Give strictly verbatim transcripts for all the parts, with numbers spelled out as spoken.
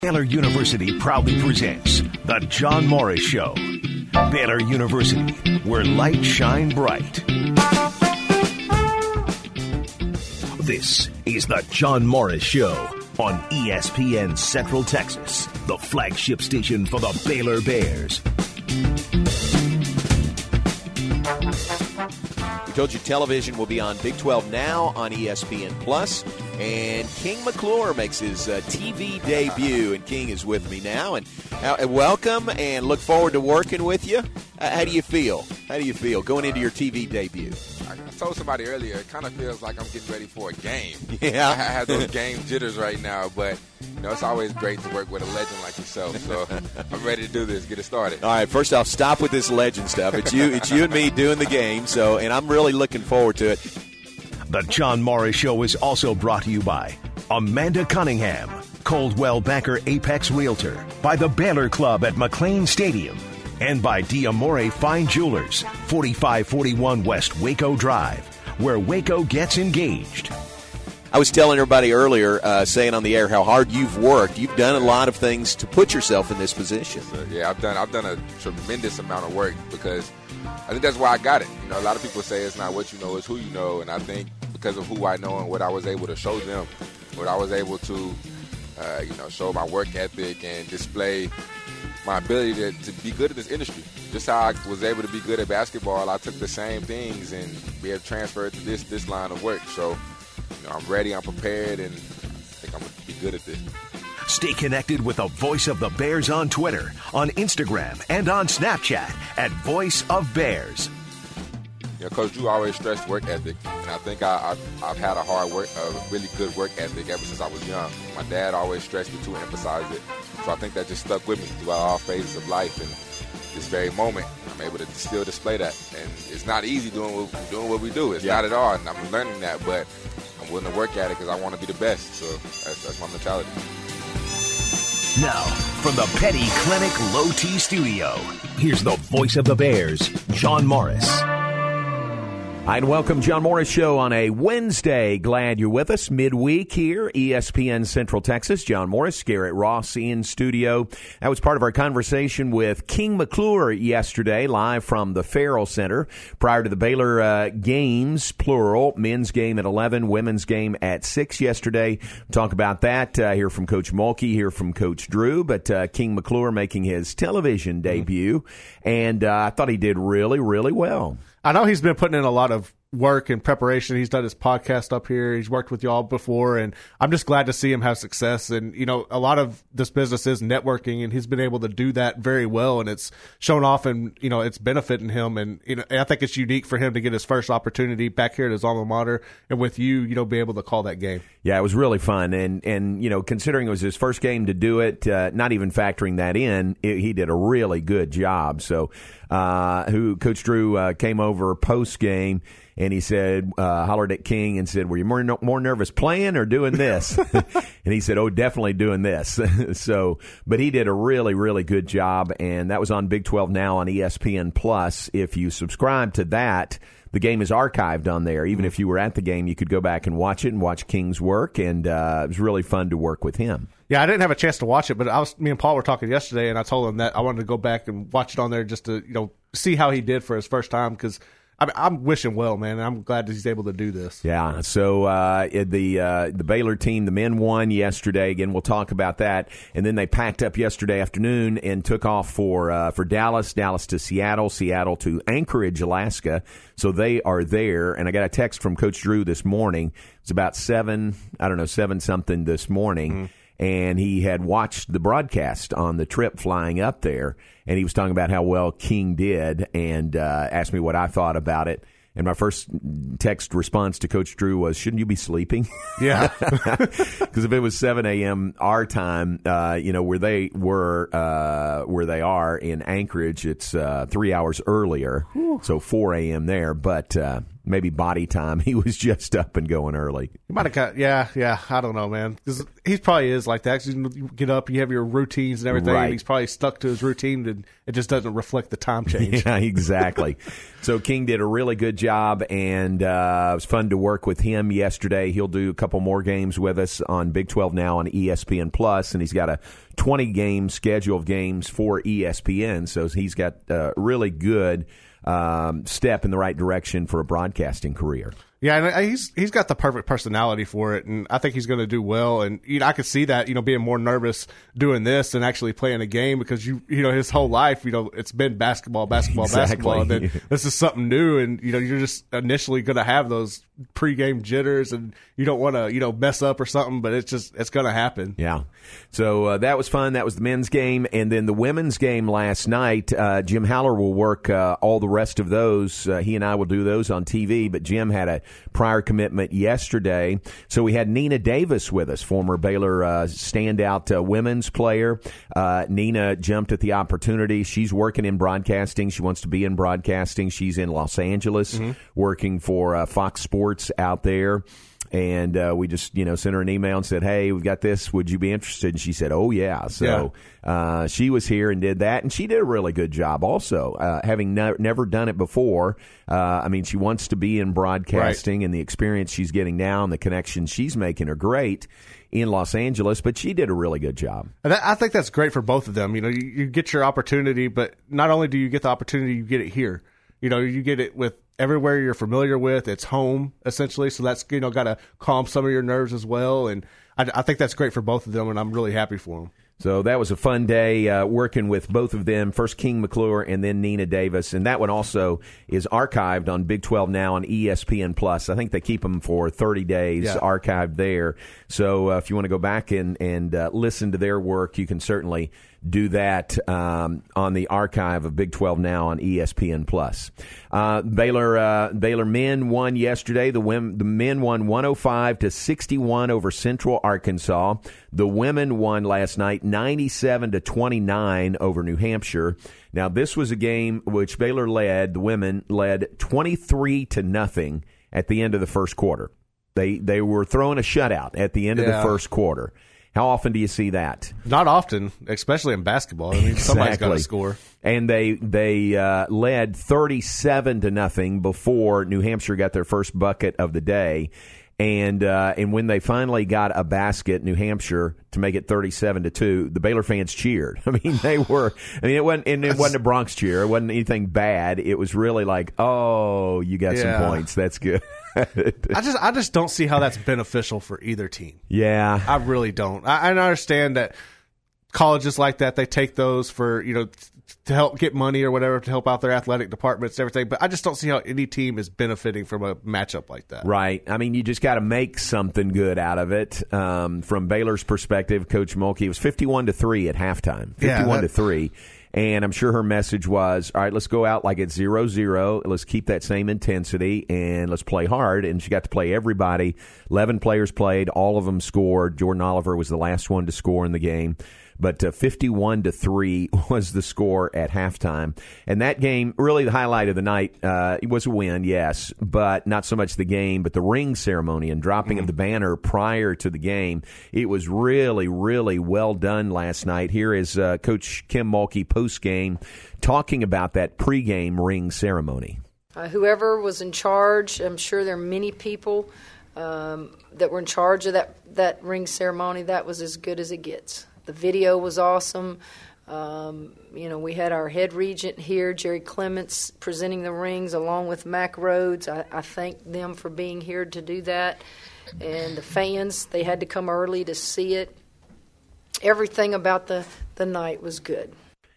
Baylor University proudly presents The John Morris Show. Baylor University, where light shine bright. This is The John Morris Show on E S P N Central Texas, the flagship station for the Baylor Bears. We told you television will be on Big twelve Now on E S P N Plus. And King McClure makes his uh, T V debut, and King is with me now. And uh, welcome, and look forward to working with you. Uh, how do you feel? How do you feel going into your T V debut? I told somebody earlier, it kind of feels like I'm getting ready for a game. Yeah. I have those game jitters right now, but you know, it's always great to work with a legend like yourself. So I'm ready to do this. Get it started. All right, first off, stop with this legend stuff. It's you, it's you and me doing the game. So, and I'm really looking forward to it. The John Morris Show is also brought to you by Amanda Cunningham, Coldwell Banker Apex Realtor, by the Baylor Club at McLean Stadium, and by D'Amore Fine Jewelers, forty-five forty-one West Waco Drive, where Waco gets engaged. I was telling everybody earlier, uh, saying on the air how hard you've worked. You've done a lot of things to put yourself in this position. So, yeah, I've done I've done a tremendous amount of work because I think that's why I got it. You know, a lot of people say it's not what you know, it's who you know, and I think because of who I know and what I was able to show them, what I was able to, uh, you know, show my work ethic and display my ability to, to be good at this industry. Just how I was able to be good at basketball, I took the same things and be able to transfer it to this this line of work. So, you know, I'm ready, I'm prepared, and I think I'm going to be good at this. Stay connected with the Voice of the Bears on Twitter, on Instagram, and on Snapchat at Voice of Bears. You know, Coach Drew always stressed work ethic, and I think I, I've, I've had a hard work, a really good work ethic ever since I was young. My dad always stressed it too and emphasized it, so I think that just stuck with me throughout all phases of life. And this very moment, I'm able to still display that. And it's not easy doing what, doing what we do. It's yeah. not at all, and I'm learning that, but I'm willing to work at it because I want to be the best. So that's, that's my mentality. Now, from the Petty Clinic Low T Studio, here's the voice of the Bears, John Morris. I'd welcome John Morris Show on a Wednesday. Glad you're with us midweek here, E S P N Central Texas. John Morris, Garrett Ross in studio. That was part of our conversation with King McClure yesterday, live from the Farrell Center. Prior to the Baylor uh, games, plural, men's game at eleven, women's game at six yesterday. Talk about that. Uh, hear from Coach Mulkey, hear from Coach Drew. But uh, King McClure making his television debut, and uh, I thought he did really, really well. I know he's been putting in a lot of work and preparation. He's done his podcast up here. He's worked with y'all before, and I'm just glad to see him have success. And, you know, a lot of this business is networking, and he's been able to do that very well, and it's shown off, and, you know, it's benefiting him. And, you know, I think it's unique for him to get his first opportunity back here at his alma mater, and with you, you know, be able to call that game. Yeah, it was really fun. And, and you know, considering it was his first game to do it, uh, not even factoring that in, it, he did a really good job. So, uh, who Coach Drew uh, came over post-game, and he said, uh, hollered at King and said, were you more more nervous playing or doing this? And he said, oh, definitely doing this. So, but he did a really, really good job, and that was on Big twelve Now on E S P N Plus. If you subscribe to that, the game is archived on there. Even if you were at the game, you could go back and watch it and watch King's work, and uh, it was really fun to work with him. Yeah, I didn't have a chance to watch it, but I was me and Paul were talking yesterday, and I told him that I wanted to go back and watch it on there just to, you know, see how he did for his first time, because I mean, I'm wishing well, man, and I'm glad that he's able to do this. Yeah, so uh, the uh, the Baylor team, the men won yesterday. Again, we'll talk about that. And then they packed up yesterday afternoon and took off for uh, for Dallas, Dallas to Seattle, Seattle to Anchorage, Alaska. So they are there. And I got a text from Coach Drew this morning. It's about seven, I don't know, seven something this morning. Mm-hmm. And he had watched the broadcast on the trip flying up there, and he was talking about how well King did, and uh, asked me what I thought about it. And my first text response to Coach Drew was, shouldn't you be sleeping? Yeah. Because if it was seven a.m. our time, uh, you know, where they were, uh, where they are in Anchorage, it's uh, three hours earlier, Whew. So four a.m. there. But uh, maybe body time. He was just up and going early. He might have got, yeah, yeah. I don't know, man. Because he probably is like that. 'Cause you get up, you have your routines and everything, Right. and he's probably stuck to his routine, and it just doesn't reflect the time change. Yeah, exactly. So King did a really good job, and uh, it was fun to work with him yesterday. He'll do a couple more games with us on Big twelve Now on E S P N Plus, and he's got a twenty-game schedule of games for E S P N, so he's got a really good um, step in the right direction for a broadcasting career. Yeah, and he's he's got the perfect personality for it, and I think he's going to do well. And you know, I could see that, you know, being more nervous doing this than actually playing a game, because you you know his whole life, you know, it's been basketball, basketball, Exactly. basketball. And then this is something new, and you know, you're just initially going to have those pregame jitters, and you don't want to you know mess up or something, but it's just it's going to happen. Yeah. So uh, that was fun. That was the men's game. And then the women's game last night, uh, Jim Haller will work uh, all the rest of those. Uh, he and I will do those on T V, but Jim had a prior commitment yesterday. So we had Nina Davis with us, former Baylor uh, standout uh, women's player. Uh, Nina jumped at the opportunity. She's working in broadcasting. She wants to be in broadcasting. She's in Los Angeles, mm-hmm. working for uh, Fox Sports out there. And uh, we just, you know, sent her an email and said, hey, we've got this. Would you be interested? And she said, oh, yeah. So yeah. Uh, she was here and did that. And she did a really good job also, uh, having ne- never done it before. Uh, I mean, she wants to be in broadcasting, right. And the experience she's getting now and the connections she's making are great in Los Angeles, but she did a really good job. And that, I think that's great for both of them. You know, you, you get your opportunity, but not only do you get the opportunity, you get it here. You know, you get it with everywhere you're familiar with. It's home, essentially. So that's, you know, got to calm some of your nerves as well. And I, I think that's great for both of them, and I'm really happy for them. So that was a fun day uh, working with both of them, first King McClure and then Nina Davis. And that one also is archived on Big twelve Now on E S P N Plus. I think they keep them for thirty days yeah. archived there. So uh, if you want to go back and, and uh, listen to their work, you can certainly do that um, on the archive of Big twelve Now on E S P N Plus. Uh, Baylor uh, Baylor men won yesterday. The women, the men won one oh five to sixty-one over Central Arkansas. The women won last night ninety-seven to twenty-nine over New Hampshire. Now this was a game which Baylor led. The women led twenty-three to nothing at the end of the first quarter. They they were throwing a shutout at the end yeah. of the first quarter. How often do you see that? Not often, especially in basketball. I mean, exactly. Somebody's got to score. And they they uh, led thirty-seven to nothing before New Hampshire got their first bucket of the day. And uh, and when they finally got a basket, New Hampshire, to make it thirty-seven to two, the Baylor fans cheered. I mean, they were. I mean, it wasn't. And it wasn't a Bronx cheer. It wasn't anything bad. It was really like, oh, you got yeah. some points. That's good. I just I just don't see how that's beneficial for either team. Yeah, I really don't. I, I understand that colleges like that, they take those for, you know, to help get money or whatever, to help out their athletic departments and everything. But I just don't see how any team is benefiting from a matchup like that. Right. I mean, you just got to make something good out of it. Um, from Baylor's perspective, Coach Mulkey, it was fifty-one to three at halftime. fifty-one yeah, that, to three. And I'm sure her message was, all right, let's go out like it's zero zero. Let's keep that same intensity, and let's play hard. And she got to play everybody. eleven players played. All of them scored. Jordan Oliver was the last one to score in the game. But uh, fifty-one to three was the score at halftime. And that game, really the highlight of the night, uh, it was a win, yes, but not so much the game, but the ring ceremony and dropping mm-hmm. of the banner prior to the game. It was really, really well done last night. Here is uh, Coach Kim Mulkey post-game talking about that pregame ring ceremony. Uh, whoever was in charge, I'm sure there are many people um, that were in charge of that, that ring ceremony. That was as good as it gets. The video was awesome. Um, you know, we had our head regent here, Jerry Clements, presenting the rings along with Mack Rhodes. I, I thank them for being here to do that. And the fans, they had to come early to see it. Everything about the, the night was good.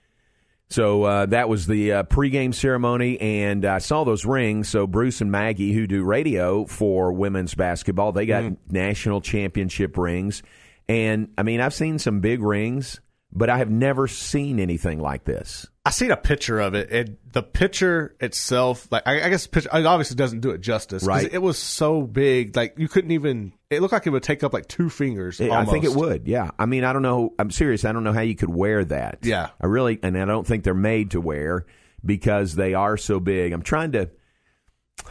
So uh, that was the uh, pregame ceremony, and I saw those rings. So Bruce and Maggie, who do radio for women's basketball, they got mm. national championship rings. And, I mean, I've seen some big rings, but I have never seen anything like this. I seen a picture of it, and the picture itself, like I, I guess, the picture, it obviously doesn't do it justice. Right. It was so big, like you couldn't even. It looked like it would take up like two fingers. It, almost. I think it would. Yeah. I mean, I don't know. I'm serious. I don't know how you could wear that. Yeah. I really, and I don't think they're made to wear because they are so big. I'm trying to.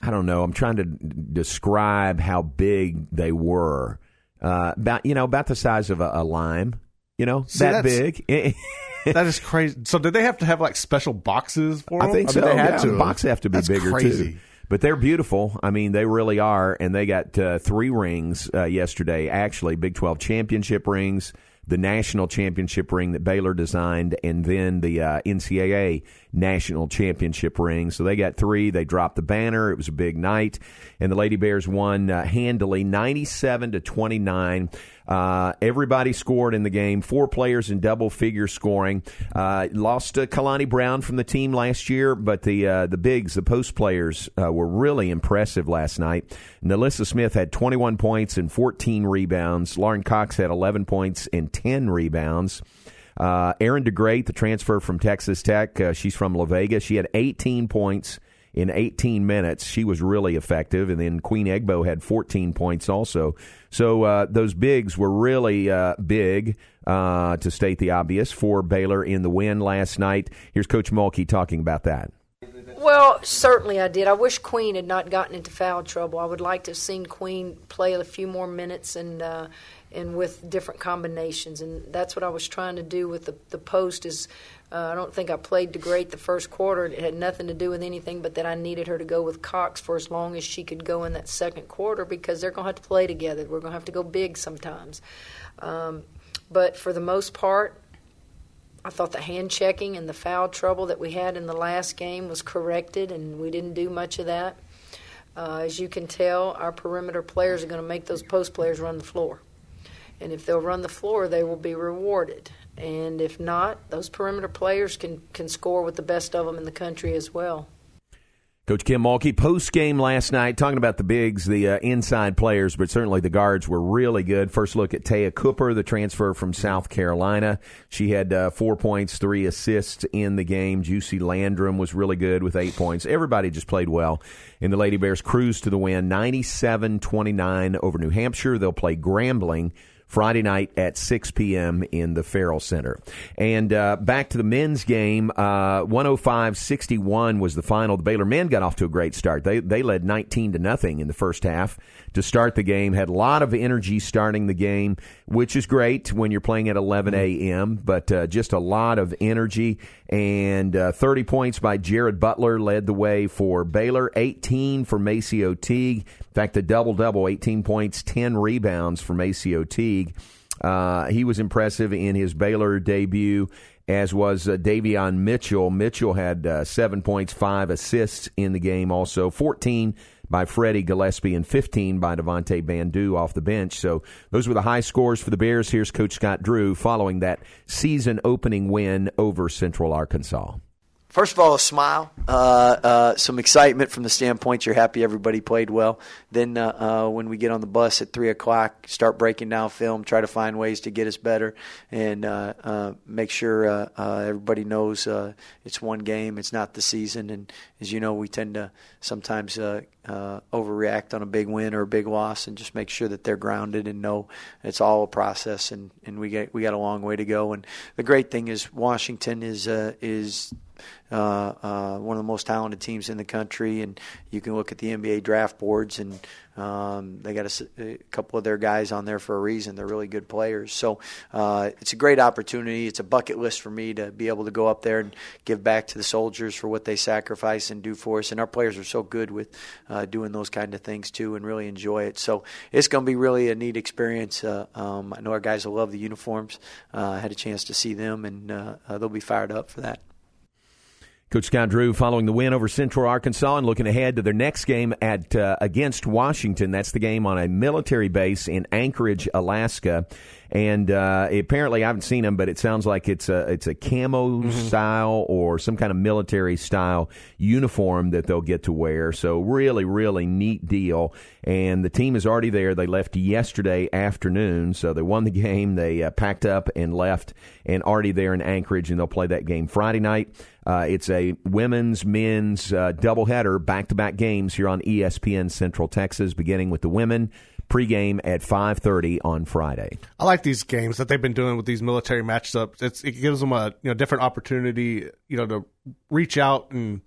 I don't know. I'm trying to describe how big they were. Uh, about you know about the size of a, a lime. You know See, that big. That is crazy. So did they have to have like special boxes for them? I think I so. mean, they had yeah, to. Boxes have to be That's bigger crazy. too. But they're beautiful. I mean, they really are. And they got uh, three rings uh, yesterday, actually, Big twelve championship rings, the national championship ring that Baylor designed, and then the uh, N C double A national championship ring. So they got three. They dropped the banner. It was a big night. And the Lady Bears won uh, handily, ninety-seven to twenty-nine. Uh, everybody scored in the game. Four players in double-figure scoring. Uh, lost uh, Kalani Brown from the team last year, but the uh, the bigs, the post players, uh, were really impressive last night. Nalissa Smith had twenty-one points and fourteen rebounds. Lauren Cox had eleven points and ten rebounds. Uh, Erin DeGreat, the transfer from Texas Tech, uh, she's from La Vega. She had eighteen points in eighteen minutes. She was really effective. And then Queen Egbo had fourteen points also. So uh, those bigs were really uh, big, uh, to state the obvious, for Baylor in the win last night. Here's Coach Mulkey talking about that. Well, certainly I did. I wish Queen had not gotten into foul trouble. I would like to have seen Queen play a few more minutes and uh, and with different combinations. And that's what I was trying to do with the, the post is uh, I don't think I played DeGreat the first quarter. It had nothing to do with anything but that I needed her to go with Cox for as long as she could go in that second quarter because they're going to have to play together. We're going to have to go big sometimes. Um, but for the most part, I thought the hand checking and the foul trouble that we had in the last game was corrected, and we didn't do much of that. Uh, as you can tell, our perimeter players are going to make those post players run the floor. And if they'll run the floor, they will be rewarded. And if not, those perimeter players can, can score with the best of them in the country as well. Coach Kim Mulkey, post-game last night, talking about the bigs, the uh, inside players, but certainly the guards were really good. First look at Taya Cooper, the transfer from South Carolina. She had uh, four points, three assists in the game. Juicy Landrum was really good with eight points. Everybody just played well. And the Lady Bears cruised to the win, ninety-seven twenty-nine over New Hampshire. They'll play Grambling Friday night at six p.m. in the Farrell Center. And uh, back to the men's game, uh, one oh five sixty-one was the final. The Baylor men got off to a great start. They they led nineteen to nothing in the first half to start the game. Had a lot of energy starting the game, which is great when you're playing at eleven a.m., but uh, just a lot of energy. And uh, thirty points by Jared Butler led the way for Baylor, eighteen for Maceo Teague. In fact, a double-double, eighteen points, ten rebounds for Maceo Teague. Uh, he was impressive in his Baylor debut, as was uh, Davion Mitchell. Mitchell had uh, seven points, five assists in the game also, fourteen by Freddie Gillespie and fifteen by Devontae Bandu off the bench. So those were the high scores for the Bears. Here's Coach Scott Drew following that season-opening win over Central Arkansas. First of all, a smile, uh, uh, some excitement from the standpoint you're happy everybody played well. Then uh, uh, when we get on the bus at three o'clock, start breaking down film, try to find ways to get us better, and uh, uh, make sure uh, uh, everybody knows uh, it's one game, it's not the season. And as you know, we tend to sometimes uh, uh, overreact on a big win or a big loss, and just make sure that they're grounded and know it's all a process, and, and we get we got a long way to go. And the great thing is Washington is uh, is – Uh, uh, one of the most talented teams in the country, and you can look at the N B A draft boards, and um, they got a, a couple of their guys on there for a reason. They're really good players. So uh, it's a great opportunity. It's a bucket list for me to be able to go up there and give back to the soldiers for what they sacrifice and do for us. And our players are so good with uh, doing those kind of things too, and really enjoy it. So it's going to be really a neat experience. Uh, um, I know our guys will love the uniforms. Uh, I had a chance to see them, and uh, uh, they'll be fired up for that. Coach Scott Drew following the win over Central Arkansas and looking ahead to their next game at uh, against Washington. That's the game on a military base in Anchorage, Alaska. And uh, apparently, I haven't seen them, but it sounds like it's a it's a camo mm-hmm. style or some kind of military style uniform that they'll get to wear. So really, really neat deal. And the team is already there. They left yesterday afternoon, so they won the game. They uh, packed up and left, and already there in Anchorage, and they'll play that game Friday night. Uh, it's a women's, men's uh, doubleheader, back-to-back games here on E S P N Central Texas, beginning with the women. Pregame at five thirty on Friday. I like these games that they've been doing with these military matchups. It's, it gives them a you know different opportunity, you know, to reach out and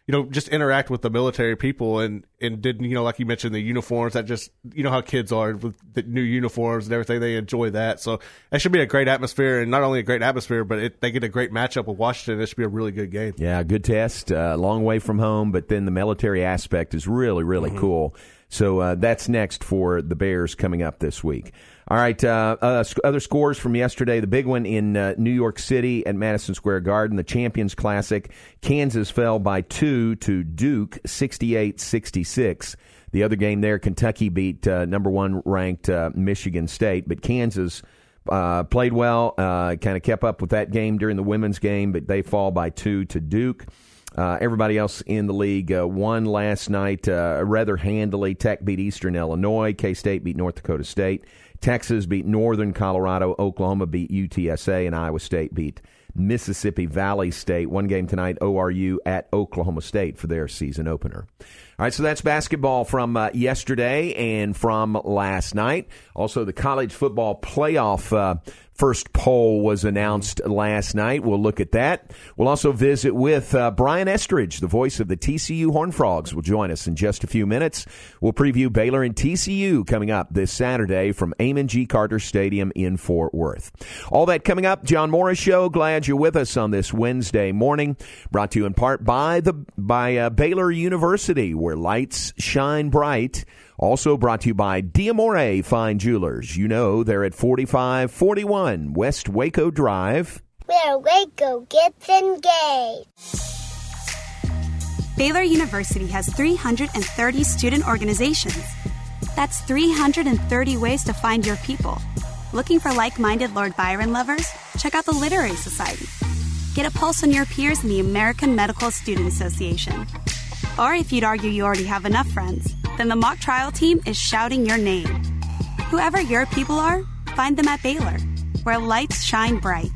you know, just interact with the military people and, and didn't, you know, like you mentioned, the uniforms that just, you know how kids are with the new uniforms and everything. They enjoy that. So it should be a great atmosphere, and not only a great atmosphere, but it, they get a great matchup with Washington. It should be a really good game. Yeah, good test. A uh, long way from home, but then the military aspect is really, really mm-hmm. cool. So uh, that's next for the Bears coming up this week. All right, uh, uh, other scores from yesterday. The big one in uh, New York City at Madison Square Garden, the Champions Classic. Kansas fell by two to Duke, sixty-eight sixty-six. The other game there, Kentucky beat uh, number one ranked uh, Michigan State. But Kansas uh, played well, uh, kind of kept up with that game during the women's game, but they fall by two to Duke. Uh, everybody else in the league uh, won last night uh, rather handily. Tech beat Eastern Illinois. K-State beat North Dakota State. Texas beat Northern Colorado. Oklahoma beat U T S A. And Iowa State beat Mississippi Valley State. One game tonight, O R U at Oklahoma State for their season opener. All right, so that's basketball from uh, yesterday and from last night. Also, the college football playoff uh, first poll was announced last night. We'll look at that. We'll also visit with uh, Brian Estridge, the voice of the T C U Horned Frogs, will join us in just a few minutes. We'll preview Baylor and T C U coming up this Saturday from Amon G. Carter Stadium in Fort Worth. All that coming up. John Morris Show. Glad you're with us on this Wednesday morning. Brought to you in part by the by uh, Baylor University, where lights shine bright. Also brought to you by D'Amore Fine Jewelers. You know they're at forty-five forty-one West Waco Drive, where Waco gets engaged. Baylor University has three hundred thirty student organizations. That's three hundred thirty ways to find your people. Looking for like-minded Lord Byron lovers? Check out the Literary Society. Get a pulse on your peers in the American Medical Student Association. Or if you'd argue you already have enough friends, then the mock trial team is shouting your name. Whoever your people are, find them at Baylor, where lights shine bright.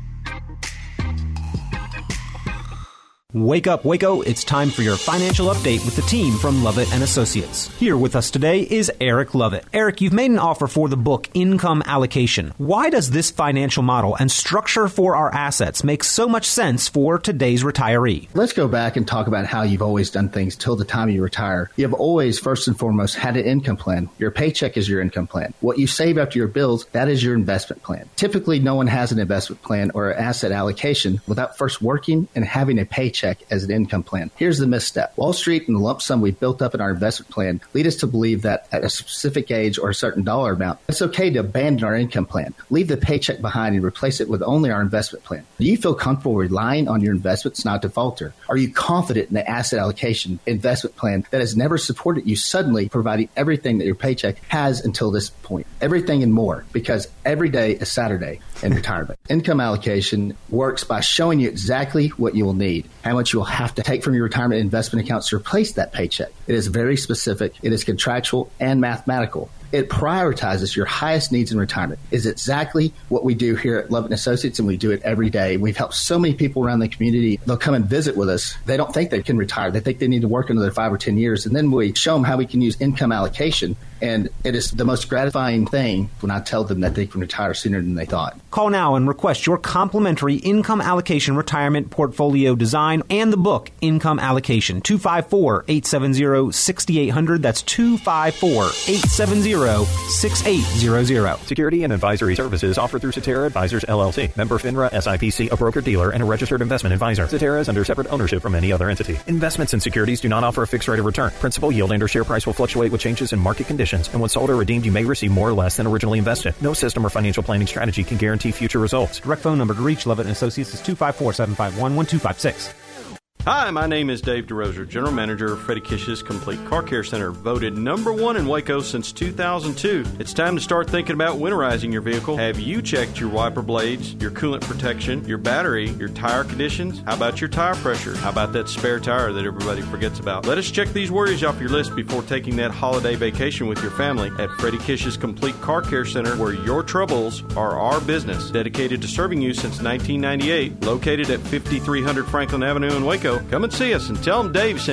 Wake up, Waco. It's time for your financial update with the team from Lovett and Associates. Here with us today is Eric Lovett. Eric, you've made an offer for the book Income Allocation. Why does this financial model and structure for our assets make so much sense for today's retiree? Let's go back and talk about how you've always done things till the time you retire. You have always, first and foremost, had an income plan. Your paycheck is your income plan. What you save after your bills, that is your investment plan. Typically, no one has an investment plan or an asset allocation without first working and having a paycheck as an income plan. Here's the misstep. Wall Street and the lump sum we've built up in our investment plan lead us to believe that at a specific age or a certain dollar amount, it's okay to abandon our income plan, leave the paycheck behind and replace it with only our investment plan. Do you feel comfortable relying on your investments not to falter? Are you confident in the asset allocation investment plan that has never supported you suddenly providing everything that your paycheck has until this point? Everything and more, because every day is Saturday in retirement. Income allocation works by showing you exactly what you will need, how much you will have to take from your retirement investment accounts to replace that paycheck. It is very specific, it is contractual and mathematical. It prioritizes your highest needs in retirement. It's exactly what we do here at Lovett and Associates, and we do it every day. We've helped so many people around the community. They'll come and visit with us. They don't think they can retire. They think they need to work another five or ten years. And then we show them how we can use income allocation. And it is the most gratifying thing when I tell them that they can retire sooner than they thought. Call now and request your complimentary income allocation retirement portfolio design and the book Income Allocation. two five four, eight seven zero, six eight zero zero. That's two five four, eight seven zero, six eight zero zero. Security and advisory services offered through Cetera Advisors, L L C. Member FINRA S I P C, a broker-dealer and a registered investment advisor. Cetera is under separate ownership from any other entity. Investments in securities do not offer a fixed rate of return. Principal, yield, and or share price will fluctuate with changes in market conditions. And when sold or redeemed, you may receive more or less than originally invested. No system or financial planning strategy can guarantee future results. Direct phone number to reach Lovett and Associates is two five four, seven five one, one two five six. Hi, my name is Dave DeRoser, General Manager of Freddie Kish's Complete Car Care Center, voted number one in Waco since two thousand two. It's time to start thinking about winterizing your vehicle. Have you checked your wiper blades, your coolant protection, your battery, your tire conditions? How about your tire pressure? How about that spare tire that everybody forgets about? Let us check these worries off your list before taking that holiday vacation with your family at Freddie Kish's Complete Car Care Center, where your troubles are our business. Dedicated to serving you since nineteen ninety-eight, located at fifty-three hundred Franklin Avenue in Waco. Come and see us and tell them Dave sent you.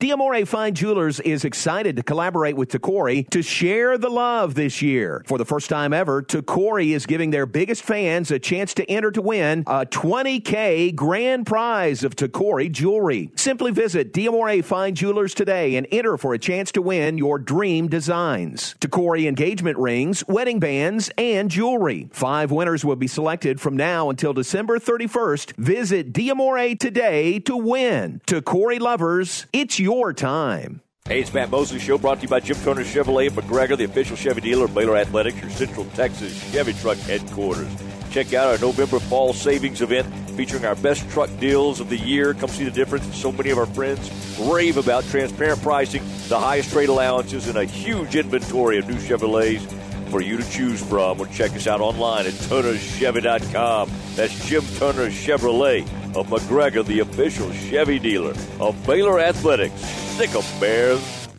Diamore Fine Jewelers is excited to collaborate with Tacori to share the love this year. For the first time ever, Tacori is giving their biggest fans a chance to enter to win a twenty K grand prize of Tacori jewelry. Simply visit Diamore Fine Jewelers today and enter for a chance to win your dream designs. Tacori engagement rings, wedding bands, and jewelry. Five winners will be selected from now until December thirty-first. Visit Diamore today to win. Tacori lovers, it's your time. Hey, it's Matt Mosley Show, brought to you by Jim Turner Chevrolet of McGregor, the official Chevy dealer of Baylor Athletics, your Central Texas Chevy truck headquarters. Check out our November Fall Savings event featuring our best truck deals of the year. Come see the difference. So many of our friends rave about transparent pricing, the highest trade allowances, and a huge inventory of new Chevrolets for you to choose from. Or check us out online at Turner Chevy dot com. That's Jim Turner Chevrolet of McGregor, the official Chevy dealer of Baylor Athletics. Stick 'em, Bears.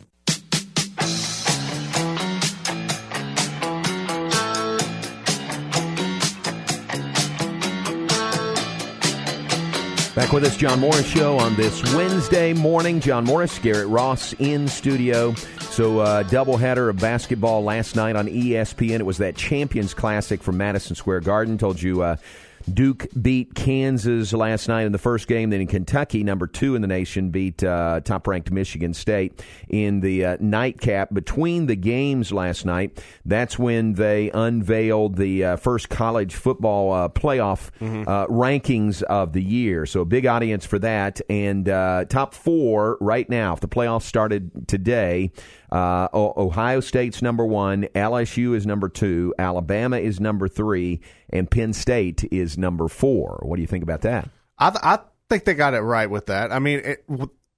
Back with us, John Morris Show on this Wednesday morning. John Morris, Garrett Ross in studio. So uh, doubleheader of basketball last night on E S P N. It was that Champions Classic from Madison Square Garden. Told you uh, Duke beat Kansas last night in the first game. Then in Kentucky, number two in the nation, beat uh, top-ranked Michigan State in the uh, nightcap. Between the games last night, that's when they unveiled the uh, first college football uh, playoff mm-hmm. uh, rankings of the year. So a big audience for that. And uh, top four right now, if the playoffs started today, Uh, Ohio State's number one, L S U is number two, Alabama is number three, and Penn State is number four. What do you think about that? I, th- I think they got it right with that. I mean, it,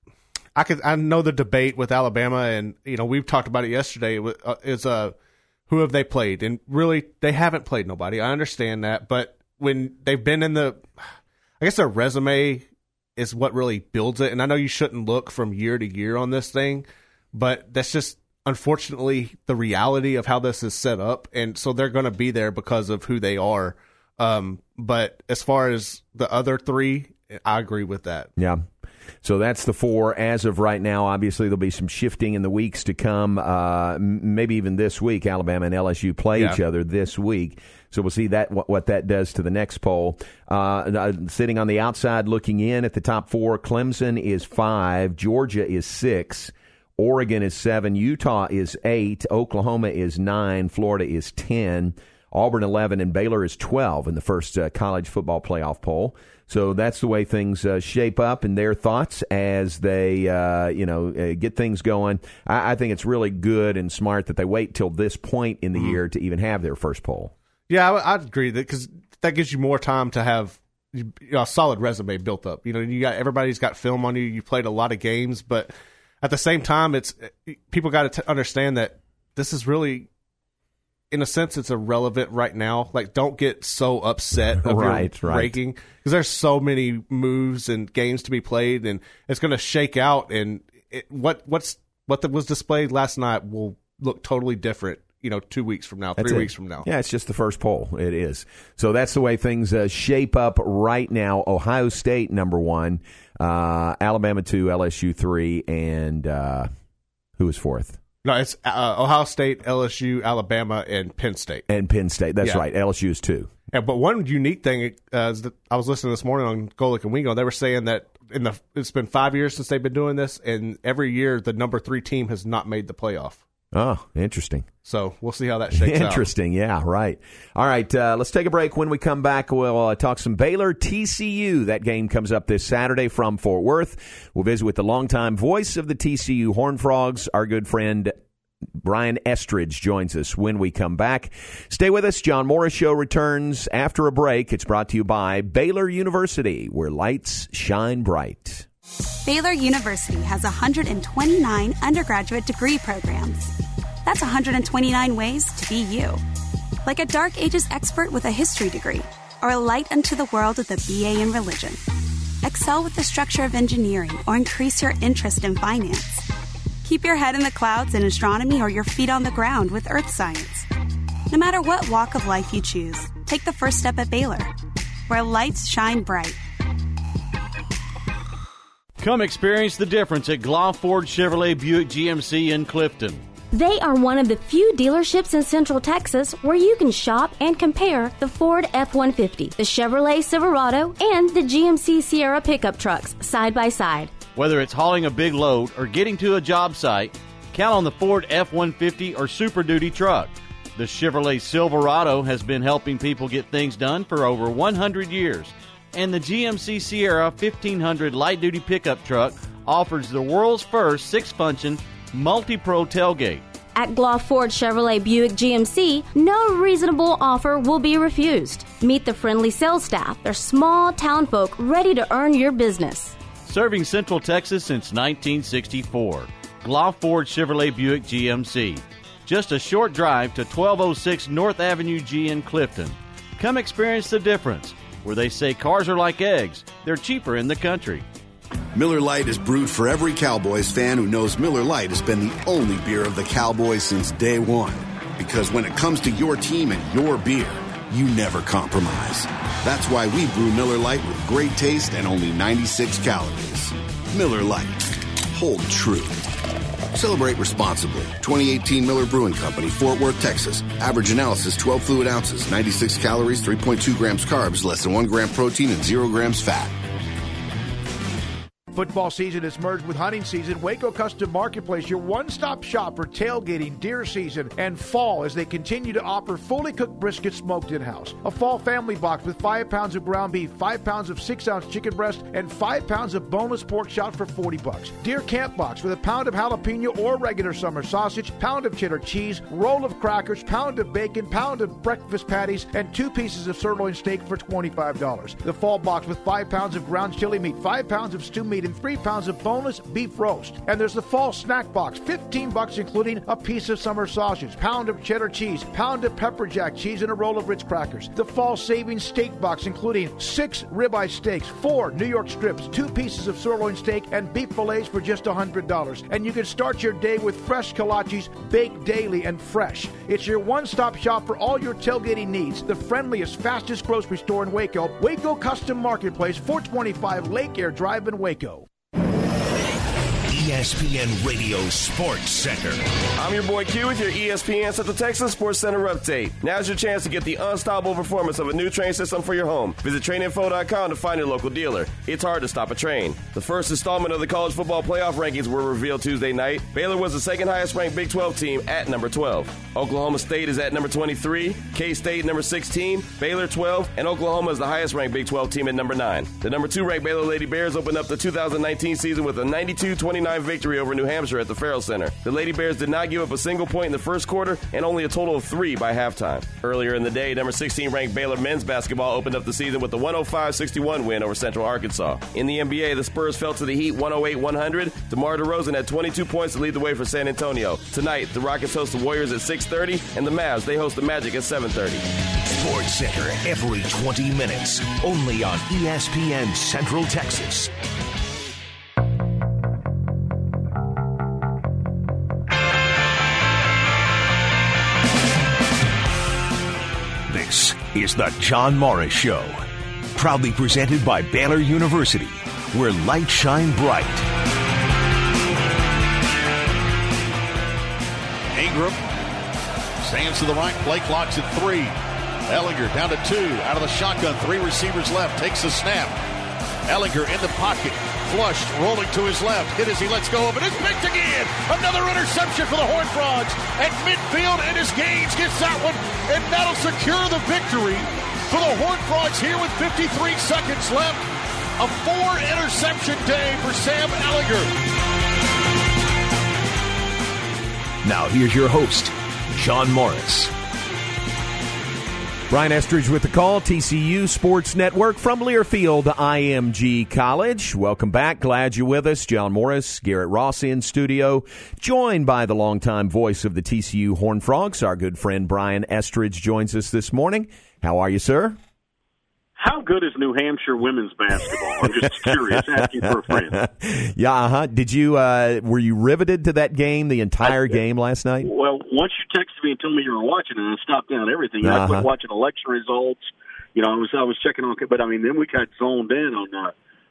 I could I know the debate with Alabama, and you know we've talked about it yesterday. It uh, is uh, who have they played, and really they haven't played nobody. I understand that, but when they've been in the, I guess their resume is what really builds it. And I know you shouldn't look from year to year on this thing. But that's just, unfortunately, the reality of how this is set up. And so they're going to be there because of who they are. Um, but as far as the other three, I agree with that. Yeah. So that's the four as of right now. Obviously, there'll be some shifting in the weeks to come. Uh, maybe even this week, Alabama and L S U play yeah. each other this week. So we'll see that what, what that does to the next poll. Uh, sitting on the outside looking in at the top four, Clemson is five, Georgia is six. Oregon is seven, Utah is eight, Oklahoma is nine, Florida is ten, Auburn eleven, and Baylor is twelve in the first uh, college football playoff poll. So that's the way things uh, shape up, and their thoughts as they, uh, you know, uh, get things going. I, I think it's really good and smart that they wait till this point in the mm-hmm. year to even have their first poll. Yeah, I, I'd agree that because that gives you more time to have you know, a solid resume built up. You know, you got everybody's got film on you. You played a lot of games, but at the same time, it's people got to understand that this is really, in a sense, it's irrelevant right now. Like, don't get so upset of right, your right. ranking because there's so many moves and games to be played, and it's going to shake out. And it, what what's what that was displayed last night will look totally different. You know, two weeks from now, three that's weeks it. from now. Yeah, it's just the first poll. It is. So that's the way things uh, shape up right now. Ohio State, number one. Uh, Alabama, two. L S U, three. And uh, who is fourth? No, it's uh, Ohio State, L S U, Alabama, and Penn State. And Penn State. That's yeah. right. L S U is two. Yeah, but one unique thing uh, is that I was listening this morning on Golick and Wingo. They were saying that in the it's been five years since they've been doing this, and every year the number three team has not made the playoff. Oh, interesting. So we'll see how that shakes interesting. out. Interesting, yeah, right. All right, uh, let's take a break. When we come back, we'll uh, talk some Baylor T C U. That game comes up this Saturday from Fort Worth. We'll visit with the longtime voice of the T C U Horned Frogs, our good friend Brian Estridge joins us when we come back. Stay with us. John Morris Show returns after a break. It's brought to you by Baylor University, where lights shine bright. Baylor University has one hundred twenty-nine undergraduate degree programs. That's one hundred twenty-nine ways to be you. Like a Dark Ages expert with a history degree, or a light unto the world with a B A in religion. Excel with the structure of engineering, or increase your interest in finance. Keep your head in the clouds in astronomy, or your feet on the ground with earth science. No matter what walk of life you choose, take the first step at Baylor, where lights shine bright. Come experience the difference at Gloff Ford Chevrolet Buick G M C in Clifton. They are one of the few dealerships in Central Texas where you can shop and compare the Ford F one fifty, the Chevrolet Silverado, and the G M C Sierra pickup trucks side by side. Whether it's hauling a big load or getting to a job site, count on the Ford F one fifty or Super Duty truck. The Chevrolet Silverado has been helping people get things done for over one hundred years. And the G M C Sierra fifteen hundred light-duty pickup truck offers the world's first six-function multi-pro tailgate. At Gloff Ford Chevrolet Buick G M C, no reasonable offer will be refused. Meet the friendly sales staff. They're small town folk ready to earn your business. Serving Central Texas since nineteen sixty-four. Gloff Ford Chevrolet Buick G M C. Just a short drive to twelve oh six North Avenue G in Clifton. Come experience the difference. Where they say cars are like eggs, they're cheaper in the country. Miller Lite is brewed for every Cowboys fan who knows Miller Lite has been the only beer of the Cowboys since day one. Because when it comes to your team and your beer, you never compromise. That's why we brew Miller Lite with great taste and only ninety-six calories. Miller Lite. Hold true. Celebrate responsibly. twenty eighteen Miller Brewing Company, Fort Worth, Texas. Average analysis, twelve fluid ounces, ninety-six calories, three point two grams carbs, less than one gram protein, and zero grams fat. Football season is merged with hunting season. Waco Custom Marketplace, your one-stop shop for tailgating, deer season, and fall as they continue to offer fully cooked brisket smoked in-house. A fall family box with five pounds of ground beef, five pounds of six-ounce chicken breast, and five pounds of boneless pork chop for forty bucks. Deer camp box with a pound of jalapeno or regular summer sausage, pound of cheddar cheese, roll of crackers, pound of bacon, pound of breakfast patties, and two pieces of sirloin steak for twenty-five dollars. The fall box with five pounds of ground chili meat, five pounds of stew meat, and three pounds of boneless beef roast. And there's the fall snack box, fifteen bucks, including a piece of summer sausage, pound of cheddar cheese, pound of pepper jack cheese, and a roll of Ritz crackers. The fall savings steak box, including six ribeye steaks, four New York strips, two pieces of sirloin steak, and beef fillets for just one hundred dollars. And you can start your day with fresh kolaches, baked daily and fresh. It's your one-stop shop for all your tailgating needs. The friendliest, fastest grocery store in Waco, Waco Custom Marketplace, four twenty-five Lake Air Drive in Waco. E S P N Radio Sports Center. I'm your boy Q with your E S P N Central Texas Sports Center update. Now's your chance to get the unstoppable performance of a new train system for your home. Visit train info dot com to find your local dealer. It's hard to stop a train. The first installment of the college football playoff rankings were revealed Tuesday night. Baylor was the second highest ranked Big twelve team at number twelve. Oklahoma State is at number twenty-three, K-State number sixteen, Baylor twelve, and Oklahoma is the highest ranked Big twelve team at number nine. The number two ranked Baylor Lady Bears opened up the two thousand nineteen season with a ninety-two twenty-nine victory over New Hampshire at the Farrell Center. The Lady Bears did not give up a single point in the first quarter and only a total of three by halftime. Earlier in the day, number sixteen ranked Baylor men's basketball opened up the season with a one oh five sixty-one win over Central Arkansas. In the N B A, the Spurs fell to the Heat one oh eight one hundred. DeMar DeRozan had twenty-two points to lead the way for San Antonio. Tonight, the Rockets host the Warriors at six thirty, and the Mavs, they host the Magic at seven thirty. Sports Center every twenty minutes, only on E S P N Central Texas. This is the John Morris Show, proudly presented by Baylor University, where light shine bright. Ingram stands to the right, play clock's at three. Ellinger down to two, out of the shotgun, three receivers left, takes the snap. Ellinger in the pocket, flushed, rolling to his left, hit as he lets go of it, it's picked again! Another interception for the Horned Frogs at midfield, and as Gaines gets that one, and that'll secure the victory for the Horned Frogs here with fifty-three seconds left. A four-interception day for Sam Ellinger. Now here's your host, John Morris. Brian Estridge with the call, T C U Sports Network from Learfield I M G College. Welcome back. Glad you're with us. John Morris, Garrett Ross in studio, joined by the longtime voice of the T C U Horned Frogs. Our good friend Brian Estridge joins us this morning. How are you, sir? How good is New Hampshire women's basketball? I'm just curious, asking for a friend. Yeah, uh-huh. Did you, uh, were you riveted to that game, the entire I, game last night? Well, once you texted me and told me you were watching it, I stopped down everything. Uh-huh. I quit watching election results. You know, I was I was checking on, but I mean, then we got zoned in on uh,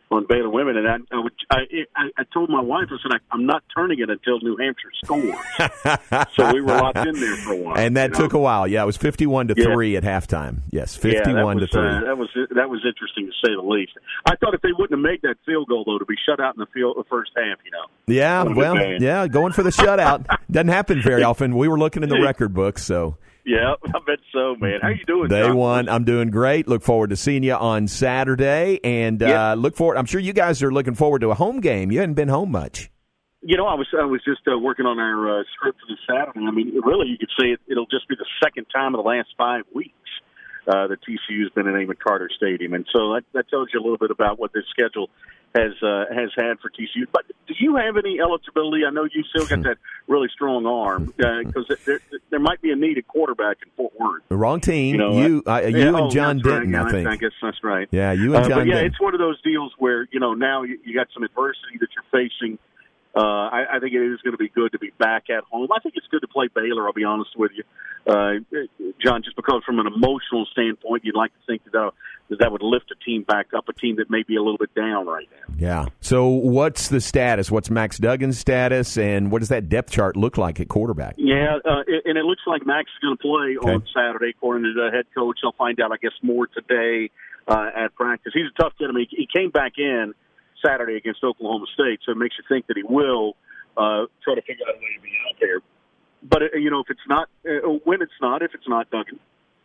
on Baylor women, and I I, would, I, I, I told my wife, I said, I, I'm not turning it until New Hampshire scores. So we were locked in there for a while. And that took know? a while. Yeah, it was fifty-one to yeah. three at halftime. Yes, fifty-one yeah, was, to three. Uh, that was that was interesting to say the least. I thought if they wouldn't have made that field goal, though, to be shut out in the field the first half, you know. Yeah, well, yeah, going for the shutout doesn't happen very often. We were looking in the record books, so. Yeah, I bet so, man. How you doing, Day John? one, I'm doing great. Look forward to seeing you on Saturday, and yeah. uh, look forward. I'm sure you guys are looking forward to a home game. You hadn't been home much. You know, I was I was just uh, working on our uh, script for this Saturday. I mean, really, you could say it, it'll just be the second time in the last five weeks uh, that T C U's been in Amon Carter Stadium, and so that, that tells you a little bit about what this schedule has uh, has had for T C U. But do you have any eligibility? I know you still got that really strong arm because uh, there, there might be a need at quarterback in Fort Worth. The wrong team. You, know, you, uh, you yeah, and oh, John Denton, right. I think. I guess that's right. Yeah, you and John uh, but yeah, Denton. it's one of those deals where, you know, now you, you got some adversity that you're facing. Uh, I, I think it is going to be good to be back at home. I think it's good to play Baylor, I'll be honest with you, uh, John, just because from an emotional standpoint, you'd like to think that that, that that would lift a team back up, a team that may be a little bit down right now. Yeah. So what's the status? What's Max Duggan's status, and what does that depth chart look like at quarterback? Yeah, uh, and it looks like Max is going to play okay. on Saturday, according to the head coach. I'll find out, I guess, more today uh, at practice. He's a tough kid. I mean, he came back in Saturday against Oklahoma State, so it makes you think that he will uh, try to figure out a way to be out there. But, uh, you know, if it's not, uh, when it's not, if it's not Duggan,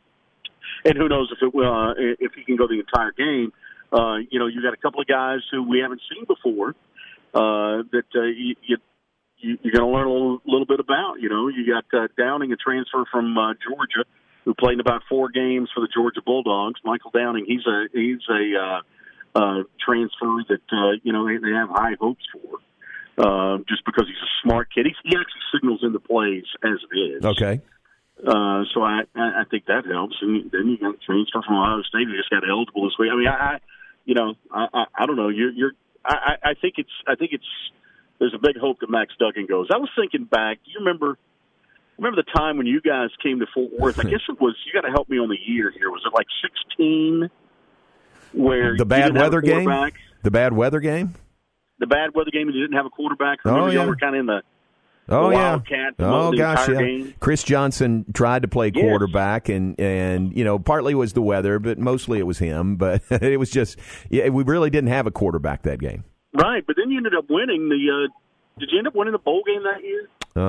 and who knows if it will, uh, if he can go the entire game, uh, you know, you got a couple of guys who we haven't seen before uh, that uh, you, you, you're going to learn a little, little bit about. You know, you got uh, Downing, a transfer from uh, Georgia, who played in about four games for the Georgia Bulldogs. Michael Downing, he's a he's a uh, uh, transfer that uh, you know they, they have high hopes for, uh, just because he's a smart kid. He, he actually signals into plays as it is. Okay. Uh, so I, I think that helps. And then you got a transfer from Ohio State who just got eligible this week. I mean, I, I you know, I, I, I don't know. You're, you're. I, I think it's. I think it's. There's a big hope that Max Duggan goes. I was thinking back. Do you remember? Remember the time when you guys came to Fort Worth? I guess it was. You got to help me on the year here. Was it like sixteen? Where the bad weather game. The bad weather game. The bad weather game. And you didn't have a quarterback. Remember, oh yeah. You were kind of in the. Oh the yeah! Wildcat, the oh the gosh, yeah. Game. Chris Johnson tried to play yes. quarterback, and and you know partly it was the weather, but mostly it was him. But it was just, yeah, we really didn't have a quarterback that game. Right, but then you ended up winning the. Uh, did you end up winning the bowl game that year?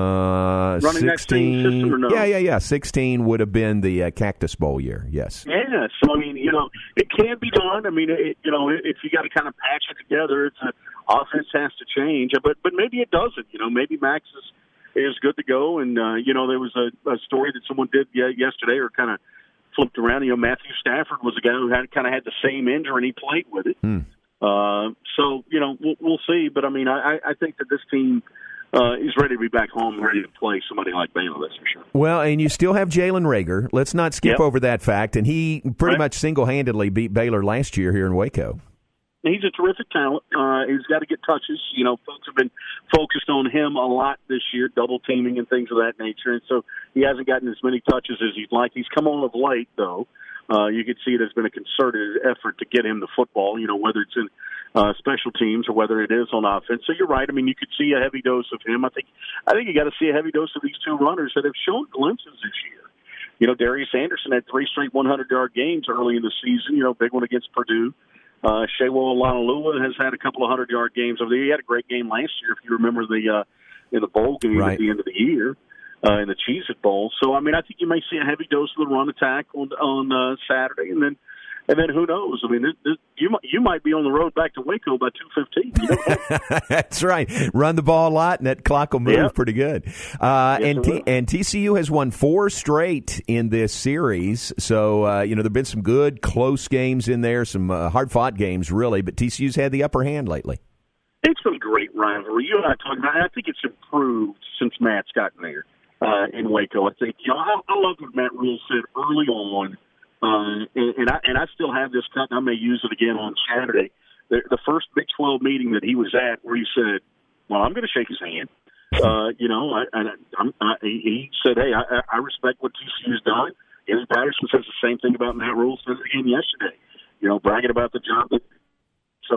Uh, Running sixteen. that same system or no? Yeah, yeah, yeah. Sixteen would have been the uh, Cactus Bowl year. Yes. Yeah. So I mean, you know, it can be done. I mean, it, you know, if you got to kind of patch it together, it's a, offense has to change. But but maybe it doesn't. You know, maybe Max is. is good to go. And, uh, you know, there was a, a story that someone did yesterday or kind of flipped around. You know, Matthew Stafford was a guy who had kind of had the same injury, and he played with it. Hmm. Uh, so, you know, we'll, we'll see. But, I mean, I, I think that this team uh, is ready to be back home, ready to play somebody like Baylor, that's for sure. Well, and you still have Jalen Reagor. Let's not skip yep. over that fact. And he pretty right. much single-handedly beat Baylor last year here in Waco. He's a terrific talent. Uh, he's got to get touches. You know, folks have been focused on him a lot this year, double teaming and things of that nature. And so he hasn't gotten as many touches as he'd like. He's come on of late, though. Uh, you can see there's been a concerted effort to get him the football, you know, whether it's in uh, special teams or whether it is on offense. So you're right. I mean, you could see a heavy dose of him. I think I think you got to see a heavy dose of these two runners that have shown glimpses this year. You know, Darius Anderson had three straight hundred-yard games early in the season, you know, big one against Purdue. Uh, Shewa Lanalua has had a couple of hundred-yard games over there. He had a great game last year, if you remember the uh, in the bowl game right. at the end of the year, uh, in the Cheez-It Bowl. So, I mean, I think you may see a heavy dose of the run attack on on uh, Saturday, and then and then who knows? I mean, this, this, you might you might be on the road back to Waco by two fifteen. You know? That's right. Run the ball a lot, and that clock will move yep. pretty good. Uh, yes, and T- and T C U has won four straight in this series. So uh, you know there've been some good close games in there, some uh, hard fought games really. But T C U's had the upper hand lately. It's been a great rivalry. You and I talked about it. I think it's improved since Matt's gotten there uh, in Waco. I think you know I, I love what Matt Rhule said early on. Uh, and, and I and I still have this cut, and I may use it again on Saturday. The, the first Big twelve meeting that he was at, where he said, "Well, I'm going to shake his hand." Uh, you know, I, I, I'm, I, he said, "Hey, I, I respect what T C U's done." Gary Patterson says the same thing about Matt Rhule. Says it again yesterday. You know, bragging about the job. That, so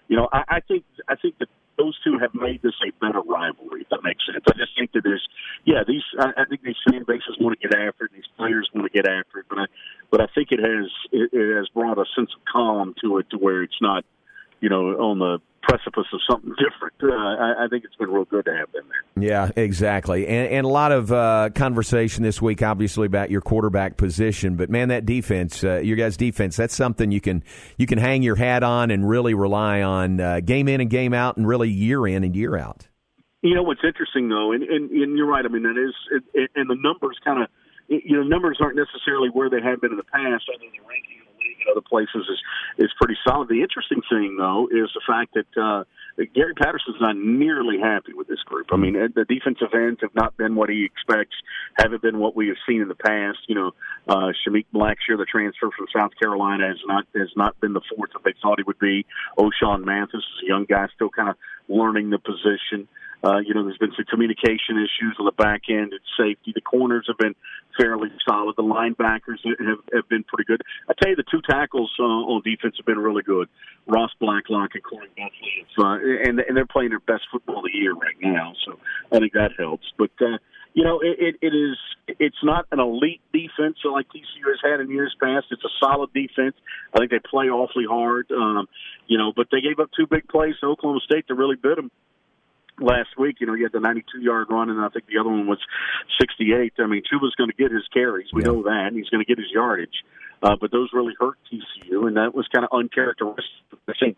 you know, I, I think I think that those two have made this a better rivalry, if that makes sense. I just think that there's, yeah, these. I, I think these fan bases want to get after it, and these players want to get after it, but I, but I think it has it, it has brought a sense of calm to it, to where it's not, you know, on the precipice of something different. Uh, I, I think it's been real good to have them there. Yeah, exactly. And, and a lot of uh, conversation this week, obviously, about your quarterback position. But, man, that defense, uh, your guys' defense, that's something you can you can hang your hat on and really rely on uh, game in and game out and really year in and year out. You know, what's interesting, though, and, and, and you're right, I mean, that is, it, it, and the numbers kind of, you know, numbers aren't necessarily where they have been in the past. I think the ranking in other places is is pretty solid. The interesting thing, though, is the fact that uh, Gary Patterson's not nearly happy with this group. I mean, the defensive ends have not been what he expects, haven't been what we have seen in the past. You know, uh, Shamik Blackshear, the transfer from South Carolina, has not has not been the force that they thought he would be. O'Shawn Mathis is a young guy still kind of learning the position. Uh, you know, there's been some communication issues on the back end at safety. The corners have been fairly solid. The linebackers have, have been pretty good. I tell you, the two tackles uh, on defense have been really good. Ross Blacklock and Corey Bentley, uh, and, and they're playing their best football of the year right now. So I think that helps. But uh, you know, it, it, it is. It's not an elite defense like T C U has had in years past. It's a solid defense. I think they play awfully hard. Um, you know, but they gave up two big plays to Oklahoma State to really bit them last week. You know, you had the ninety-two yard run, and I think the other one was sixty-eight. I mean, Chuba's going to get his carries. We yeah. know that. And he's going to get his yardage. Uh, but those really hurt T C U, and that was kind of uncharacteristic of the team.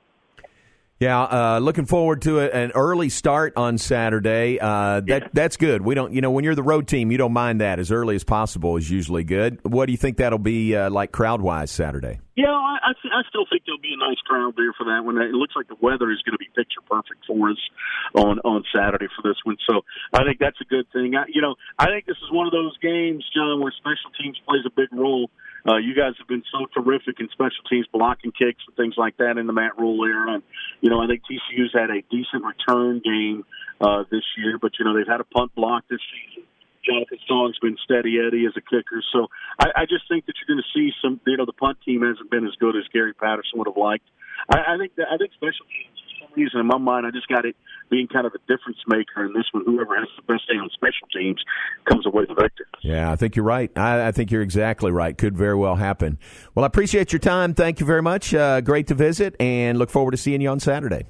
Yeah, uh, looking forward to it. An early start on Saturday. Uh, that yeah. That's good. We don't, you know, when you're the road team, you don't mind that. As early as possible is usually good. What do you think that'll be uh, like crowd-wise Saturday? Yeah, I, I, th- I still think there'll be a nice crowd there for that one. It looks like the weather is going to be picture perfect for us on, on Saturday for this one. So I think that's a good thing. I, you know, I think this is one of those games, John, where special teams plays a big role. Uh, you guys have been so terrific in special teams, blocking kicks and things like that in the Matt Rule era. And, you know, I think T C U's had a decent return game uh, this year, but, you know, they've had a punt block this season. Jonathan Song's been steady Eddie as a kicker. So I, I just think that you're going to see some, you know, the punt team hasn't been as good as Gary Patterson would have liked. I, I think that, I think special teams, for some reason in my mind, I just got it being kind of a difference maker in this one. Whoever has the best day on special teams comes away the victor. Yeah, I think you're right. I, I think you're exactly right. Could very well happen. Well, I appreciate your time. Thank you very much. Uh, great to visit, and look forward to seeing you on Saturday.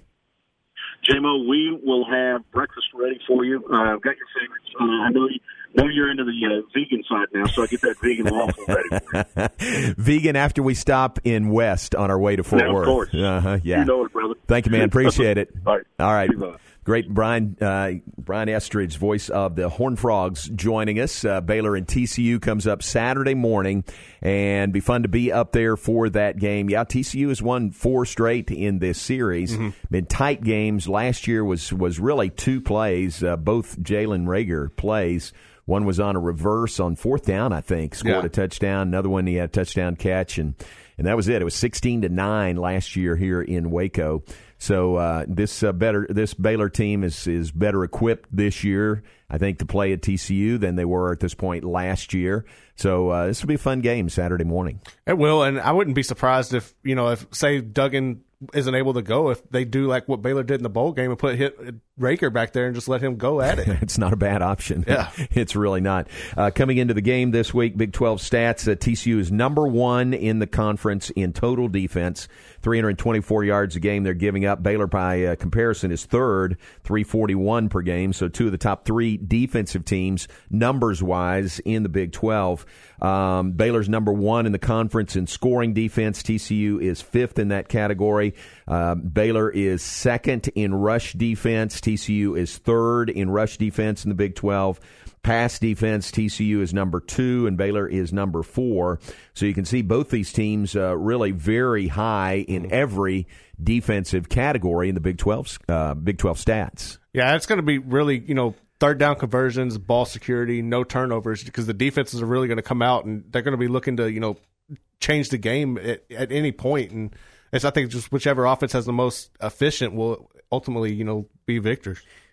J-Mo, we will have breakfast ready for you. Uh, I've got your favorites. Uh, I know you. Know you're into the uh, vegan side now, so I get that vegan waffle ready for you. Vegan after we stop in West on our way to Fort yeah, Worth. Of course. Uh-huh, yeah. You know it, brother. Thank you, man. Appreciate it. All right. All right. Great Brian uh, Brian Estridge, voice of the Horned Frogs, joining us. Uh, Baylor and T C U comes up Saturday morning, and be fun to be up there for that game. Yeah, T C U has won four straight in this series. Mm-hmm. Been tight games. Last year was was really two plays, uh, both Jalen Reagor plays. One was on a reverse on fourth down, I think, scored yeah. a touchdown. Another one he had a touchdown catch, and and that was it. It was sixteen to nine last year here in Waco. So uh, this uh, better this Baylor team is is better equipped this year, I think, to play at T C U than they were at this point last year. So uh, this will be a fun game Saturday morning. It will, and I wouldn't be surprised if, you know, if, say, Duggan isn't able to go, if they do like what Baylor did in the bowl game and put hit Reagor back there and just let him go at it. It's not a bad option. Yeah. It's really not. Uh, coming into the game this week, Big twelve stats, uh, T C U is number one in the conference in total defense, three hundred twenty-four yards a game they're giving up. Baylor, by uh, comparison, is third, three forty-one per game. So two of the top three defensive teams, numbers-wise, in the Big twelve. Um, Baylor's number one in the conference in scoring defense. T C U is fifth in that category. Uh, Baylor is second in rush defense. T C U is third in rush defense in the Big twelve. Pass defense, T C U is number two, and Baylor is number four. So you can see both these teams uh, really very high in every defensive category in the Big twelve, uh, Big twelve stats. Yeah, it's going to be really, you know, third down conversions, ball security, no turnovers, because the defenses are really going to come out and they're going to be looking to, you know, change the game at, at any point. And it's, I think, just whichever offense has the most efficient will ultimately, you know, be victors.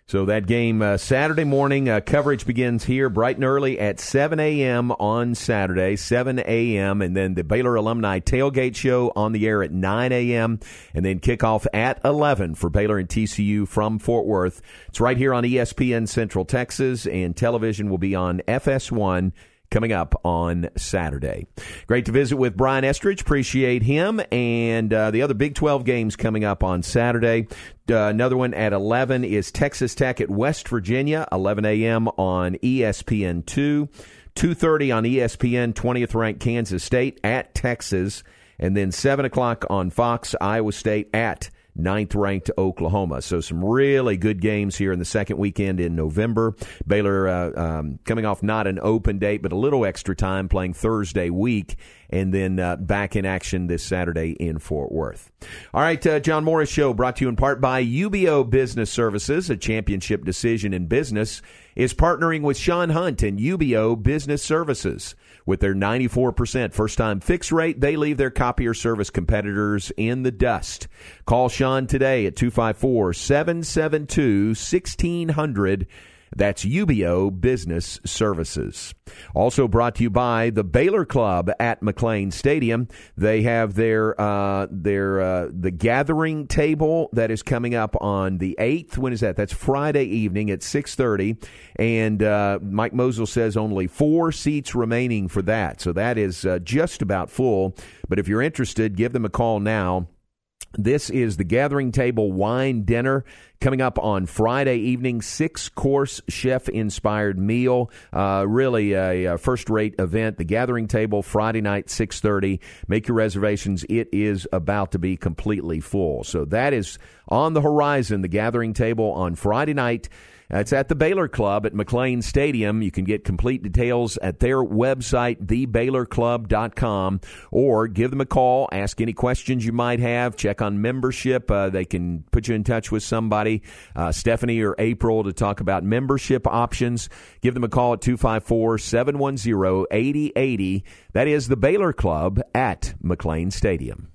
So that game uh, Saturday morning, uh, coverage begins here bright and early at seven a.m. on Saturday, seven a.m., and then the Baylor Alumni Tailgate Show on the air at nine a.m., and then kickoff at eleven for Baylor and T C U from Fort Worth. It's right here on E S P N Central Texas, and television will be on F S one coming up on Saturday. Great to visit with Brian Estridge. Appreciate him. And uh, the other Big twelve games coming up on Saturday. Uh, another one at eleven is Texas Tech at West Virginia, eleven a.m. on E S P N two. two thirty on E S P N, twentieth-ranked Kansas State at Texas. And then seven o'clock on Fox, Iowa State at ninth-ranked Oklahoma. So some really good games here in the second weekend in November. Baylor uh, um, coming off not an open date, but a little extra time playing Thursday week, and then uh, back in action this Saturday in Fort Worth. All right, uh, John Morris Show brought to you in part by U B O Business Services. A championship decision in business is partnering with Sean Hunt and U B O Business Services. With their ninety-four percent first-time fix rate, they leave their copier service competitors in the dust. Call Sean today at two five four, seven seven two, one six zero zero. That's U B O Business Services. Also brought to you by the Baylor Club at McLean Stadium. They have their uh, their uh, the gathering table that is coming up on the eighth. When is that? That's Friday evening at six thirty. And uh, Mike Mosel says only four seats remaining for that. So that is uh, just about full. But if you're interested, give them a call now. This is the Gathering Table Wine Dinner coming up on Friday evening, six-course chef-inspired meal. Uh, really a, a first-rate event. The Gathering Table, Friday night, six thirty. Make your reservations. It is about to be completely full. So that is on the horizon, the Gathering Table on Friday night. It's at the Baylor Club at McLean Stadium. You can get complete details at their website, the baylor club dot com, or give them a call, ask any questions you might have, check on membership. Uh, they can put you in touch with somebody, uh, Stephanie or April, to talk about membership options. Give them a call at two five four, seven one zero, eight zero eight zero. That is the Baylor Club at McLean Stadium.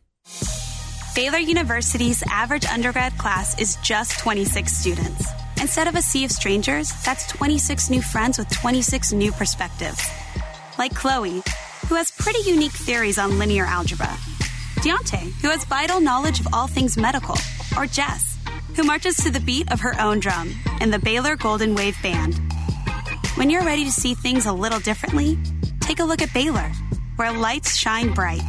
Baylor University's average undergrad class is just twenty-six students. Instead of a sea of strangers, that's twenty-six new friends with twenty-six new perspectives. Like Chloe, who has pretty unique theories on linear algebra. Deontay, who has vital knowledge of all things medical. Or Jess, who marches to the beat of her own drum in the Baylor Golden Wave Band. When you're ready to see things a little differently, take a look at Baylor, where lights shine bright.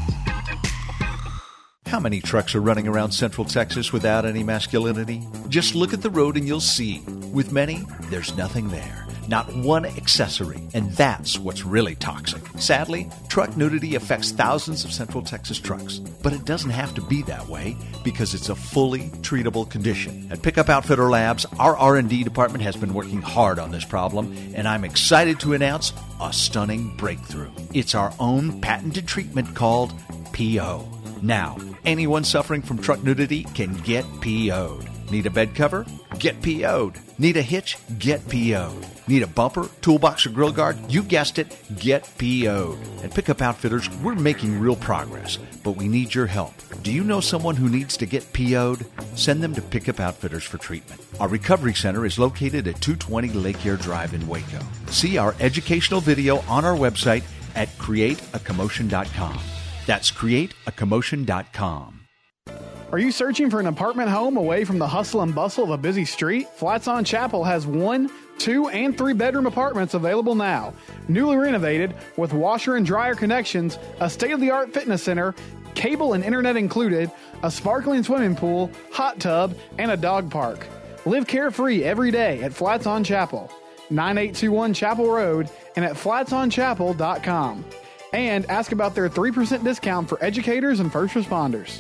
How many trucks are running around Central Texas without any masculinity? Just look at the road and you'll see. With many, there's nothing there. Not one accessory. And that's what's really toxic. Sadly, truck nudity affects thousands of Central Texas trucks. But it doesn't have to be that way because it's a fully treatable condition. At Pickup Outfitter Labs, our R and D department has been working hard on this problem, and I'm excited to announce a stunning breakthrough. It's our own patented treatment called P O. Now, anyone suffering from truck nudity can get P O'd. Need a bed cover? Get P O'd. Need a hitch? Get P O'd. Need a bumper, toolbox, or grill guard? You guessed it, get P O'd. At Pickup Outfitters, we're making real progress, but we need your help. Do you know someone who needs to get P O'd? Send them to Pickup Outfitters for treatment. Our recovery center is located at two twenty Lake Air Drive in Waco. See our educational video on our website at create a commotion dot com. That's create a commotion dot com. Are you searching for an apartment home away from the hustle and bustle of a busy street? Flats on Chapel has one, two, and three bedroom apartments available now. Newly renovated with washer and dryer connections, a state-of-the-art fitness center, cable and internet included, a sparkling swimming pool, hot tub, and a dog park. Live carefree every day at Flats on Chapel, nine eight two one Chapel Road, and at flats on chapel dot com. And ask about their three percent discount for educators and first responders.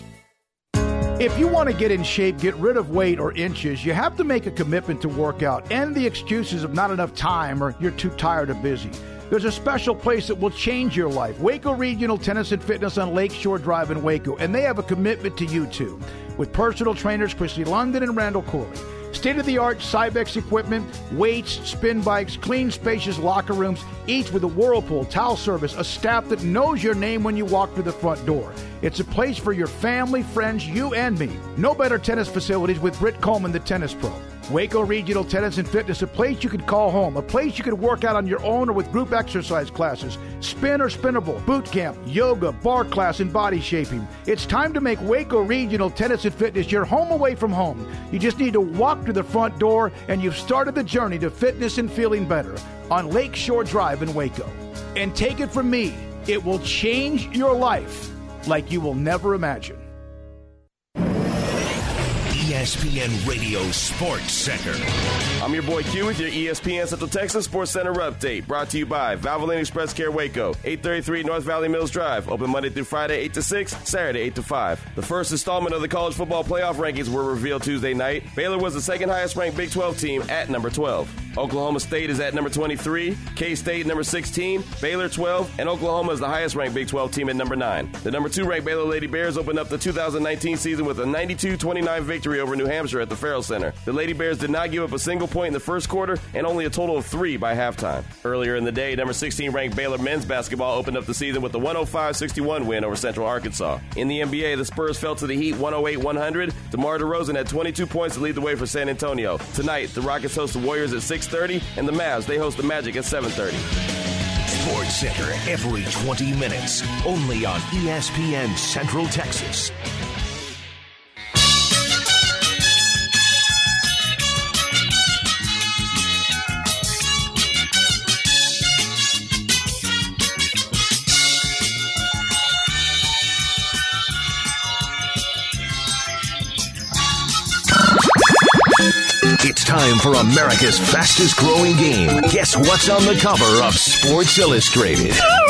If you want to get in shape, get rid of weight or inches, you have to make a commitment to work out. End the excuses of not enough time or you're too tired or busy. There's a special place that will change your life. Waco Regional Tennis and Fitness on Lakeshore Drive in Waco. And they have a commitment to you, too. With personal trainers Christy London and Randall Corley. State-of-the-art Cybex equipment, weights, spin bikes, clean, spacious locker rooms, each with a Whirlpool, towel service, a staff that knows your name when you walk through the front door. It's a place for your family, friends, you and me. No better tennis facilities with Britt Coleman, the tennis pro. Waco Regional Tennis and Fitness, a place you could call home, a place you could work out on your own or with group exercise classes, spin or spinnable, boot camp, yoga, bar class, and body shaping. It's time to make Waco Regional Tennis and Fitness your home away from home. You just need to walk to the front door, and you've started the journey to fitness and feeling better on Lakeshore Drive in Waco. And take it from me, it will change your life like you will never imagine. E S P N Radio Sports Center. I'm your boy Q with your E S P N Central Texas Sports Center update. Brought to you by Valvoline Express Care Waco, eight thirty-three North Valley Mills Drive. Open Monday through Friday, eight to six, Saturday, eight to five. The first installment of the college football playoff rankings were revealed Tuesday night. Baylor was the second highest ranked Big twelve team at number twelve. Oklahoma State is at number twenty-three, K-State number sixteen, Baylor twelve, and Oklahoma is the highest ranked Big twelve team at number nine. The number two ranked Baylor Lady Bears opened up the two thousand nineteen season with a ninety-two twenty-nine victory over New Hampshire at the Farrell Center. The Lady Bears did not give up a single point in the first quarter and only a total of three by halftime. Earlier in the day, number sixteen ranked Baylor men's basketball opened up the season with a one oh five sixty-one win over Central Arkansas. In the N B A, the Spurs fell to the Heat one oh eight one hundred. DeMar DeRozan had twenty-two points to lead the way for San Antonio. Tonight, the Rockets host the Warriors at six thirty, and the Mavs, they host the Magic at seven thirty. Sports Center every twenty minutes, only on E S P N Central Texas. It's time for America's fastest growing game. Guess what's on the cover of Sports Illustrated?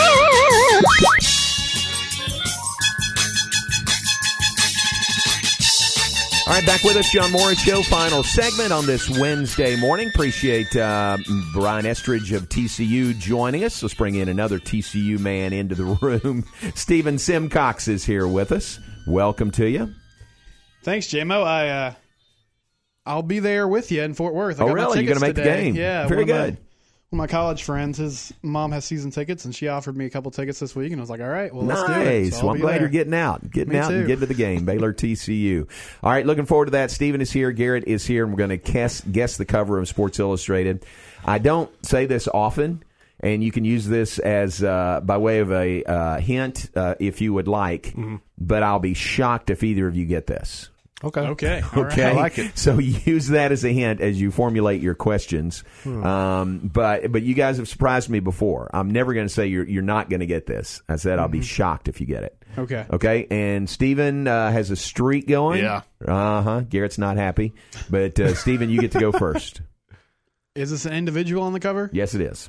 All right, back with us, John Morris Show, final segment on this Wednesday morning. Appreciate uh, Brian Estridge of T C U joining us. Let's bring in another T C U man into the room. Stephen Simcox is here with us. Welcome to you. Thanks, J-Mo. I, uh, I'll be there with you in Fort Worth. I oh, got really? You're going to make today. the game? Yeah. Very one of my, good. one of my college friends, his mom has season tickets, and she offered me a couple tickets this week, and I was like, all right, well, nice. let's do it. So well, I'm glad there. you're getting out. Getting Me out too. and getting to the game. Baylor T C U. All right, looking forward to that. Stephen is here. Garrett is here, and we're going to guess, guess the cover of Sports Illustrated. I don't say this often, and you can use this as uh, by way of a uh, hint uh, if you would like, mm-hmm. but I'll be shocked if either of you get this. Okay. Okay. All okay. Right. I like it. So use that as a hint as you formulate your questions. Hmm. Um, but but you guys have surprised me before. I'm never going to say you're you're not going to get this. I said I'll be shocked if you get it. Okay. Okay. And Stephen uh, has a streak going. Yeah. Uh huh. Garrett's not happy, but uh, Stephen, you get to go first. Is this an individual on the cover? Yes, it is.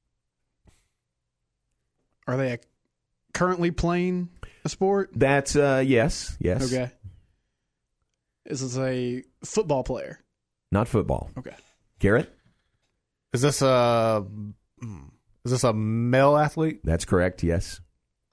Are they a, currently playing a sport? That's uh, yes, yes. Okay. Is this a football player? Not football. Okay. Garrett? Is this a is this a male athlete? That's correct. Yes.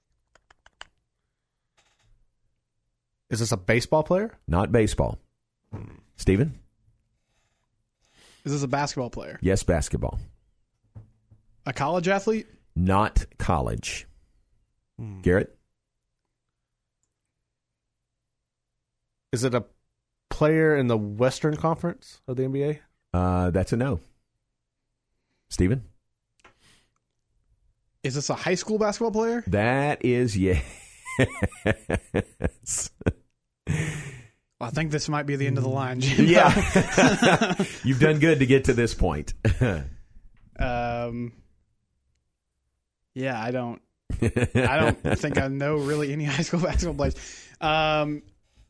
Is this a baseball player? Not baseball. Stephen? Is this a basketball player? Yes, basketball. A college athlete? Not college. Hmm. Garrett? Is it a player in the Western Conference of the N B A? Uh, that's a no. Stephen? Is this a high school basketball player? That is yes. Well, I think this might be the end of the line, Jim. Yeah. You've done good to get to this point. um. Yeah, I don't. I don't think I know really any high school basketball players. Um.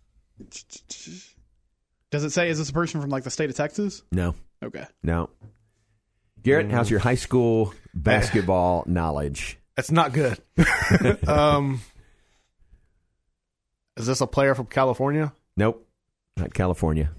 Does it say, is this a person from like the state of Texas? No. Okay. No. Garrett, how's your high school basketball knowledge? It's not good. um, is this a player from California? Nope. Not California.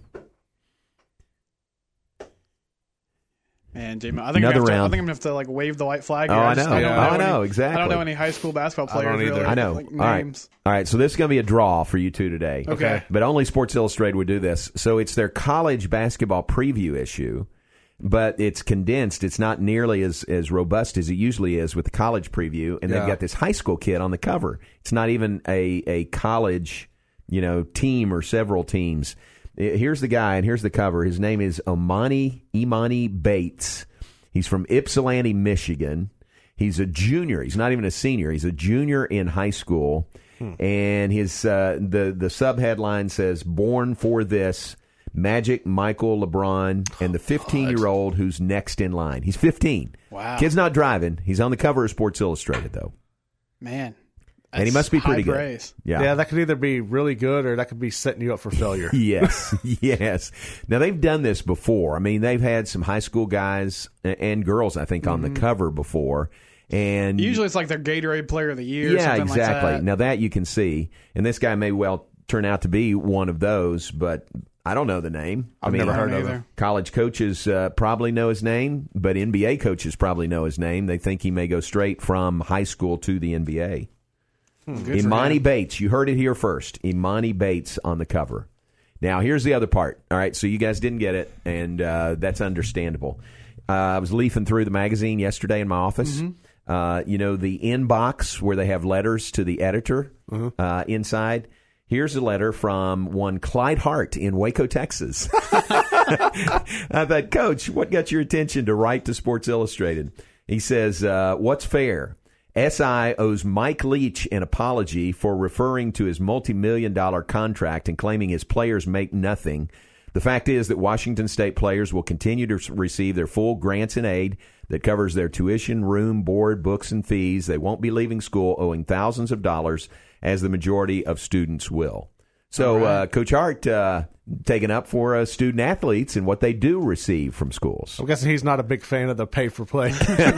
And J-Mo, I think Another I'm gonna have to, round. I think I'm gonna have to like wave the white flag. Oh, Here. I I, just, know. I don't Yeah. know I know, any, exactly. I don't know any high school basketball players. I don't either. Really, I know. Like All right. names. All right. So this is going to be a draw for you two today. Okay. But only Sports Illustrated would do this. So it's their college basketball preview issue, but it's condensed. It's not nearly as, as robust as it usually is with the college preview. And Yeah. they've got this high school kid on the cover. It's not even a, a college, you know, team or several teams. Here's the guy, and here's the cover. His name is Imani, Imani Bates. He's from Ypsilanti, Michigan. He's a junior. He's not even a senior. He's a junior in high school. Hmm. And his uh, the, the sub-headline says, Born for This, Magic Michael LeBron and the fifteen-year-old who's next in line. He's fifteen. Wow. Kid's not driving. He's on the cover of Sports Illustrated, though. Man. And he must be pretty good. Praise. Yeah. yeah, that could either be really good or that could be setting you up for failure. Yes, yes. Now, they've done this before. I mean, they've had some high school guys and girls, I think, on mm-hmm. the cover before. And usually it's like their Gatorade Player of the Year. Yeah, or something exactly. Like that. Now, that you can see. And this guy may well turn out to be one of those, but I don't know the name. I've I mean, never heard of him. College coaches uh, probably know his name, but N B A coaches probably know his name. They think he may go straight from high school to the N B A. Hmm, Imani Bates. You heard it here first. Imani Bates on the cover. Now, here's the other part. All right, so you guys didn't get it, and uh, that's understandable. Uh, I was leafing through the magazine yesterday in my office. Mm-hmm. Uh, you know, the inbox where they have letters to the editor mm-hmm. uh, inside. Here's a letter from one Clyde Hart in Waco, Texas. I thought, Coach, what got your attention to write to Sports Illustrated? He says, uh, what's fair? S I owes Mike Leach an apology for referring to his multi-million dollar contract and claiming his players make nothing. The fact is that Washington State players will continue to receive their full grants and aid that covers their tuition, room, board, books, and fees. They won't be leaving school owing thousands of dollars, as the majority of students will. So, right. uh, Coach Hart uh, taking up for uh, student athletes and what they do receive from schools. I'm guessing he's not a big fan of the pay for play.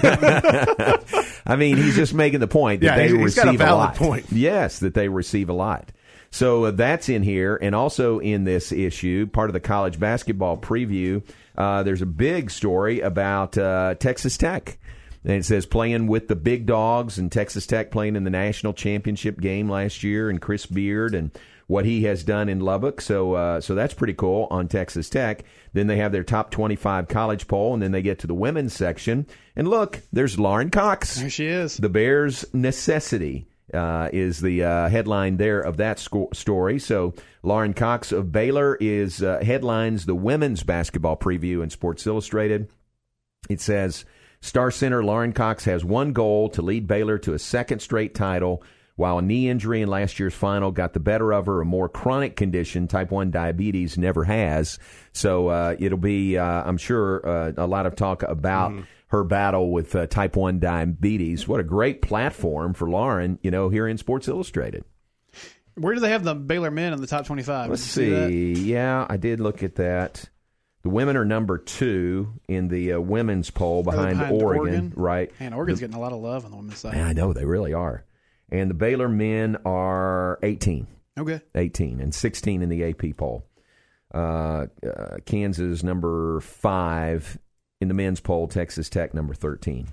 I mean, he's just making the point that yeah, they he's receive got a valid a lot. Point. Yes, that they receive a lot. So uh, that's in here, and also in this issue, part of the college basketball preview, uh, there's a big story about uh, Texas Tech. And it says playing with the big dogs, and Texas Tech playing in the national championship game last year, and Chris Beard and what he has done in Lubbock. So uh, so that's pretty cool on Texas Tech. Then they have their top twenty-five college poll, and then they get to the women's section. And look, there's Lauren Cox. There she is. The Bears' necessity uh, is the uh, headline there of that sco- story. So Lauren Cox of Baylor is uh, headlines the women's basketball preview in Sports Illustrated. It says, Star center Lauren Cox has one goal to lead Baylor to a second straight title, while a knee injury in last year's final got the better of her. A more chronic condition, type one diabetes, never has. So uh, it'll be, uh, I'm sure, uh, a lot of talk about mm-hmm. her battle with uh, type one diabetes. What a great platform for Lauren, you know, here in Sports Illustrated. Where do they have the Baylor men in the top twenty-five? Let's see. see yeah, I did look at that. The women are number two in the uh, women's poll behind, behind Oregon, Oregon, right? Man, Oregon's the, getting a lot of love on the women's side. Man, I know, they really are. And the Baylor men are eighteen. Okay. eighteen, and sixteen in the A P poll. Uh, uh, Kansas number five in the men's poll, Texas Tech number thirteen.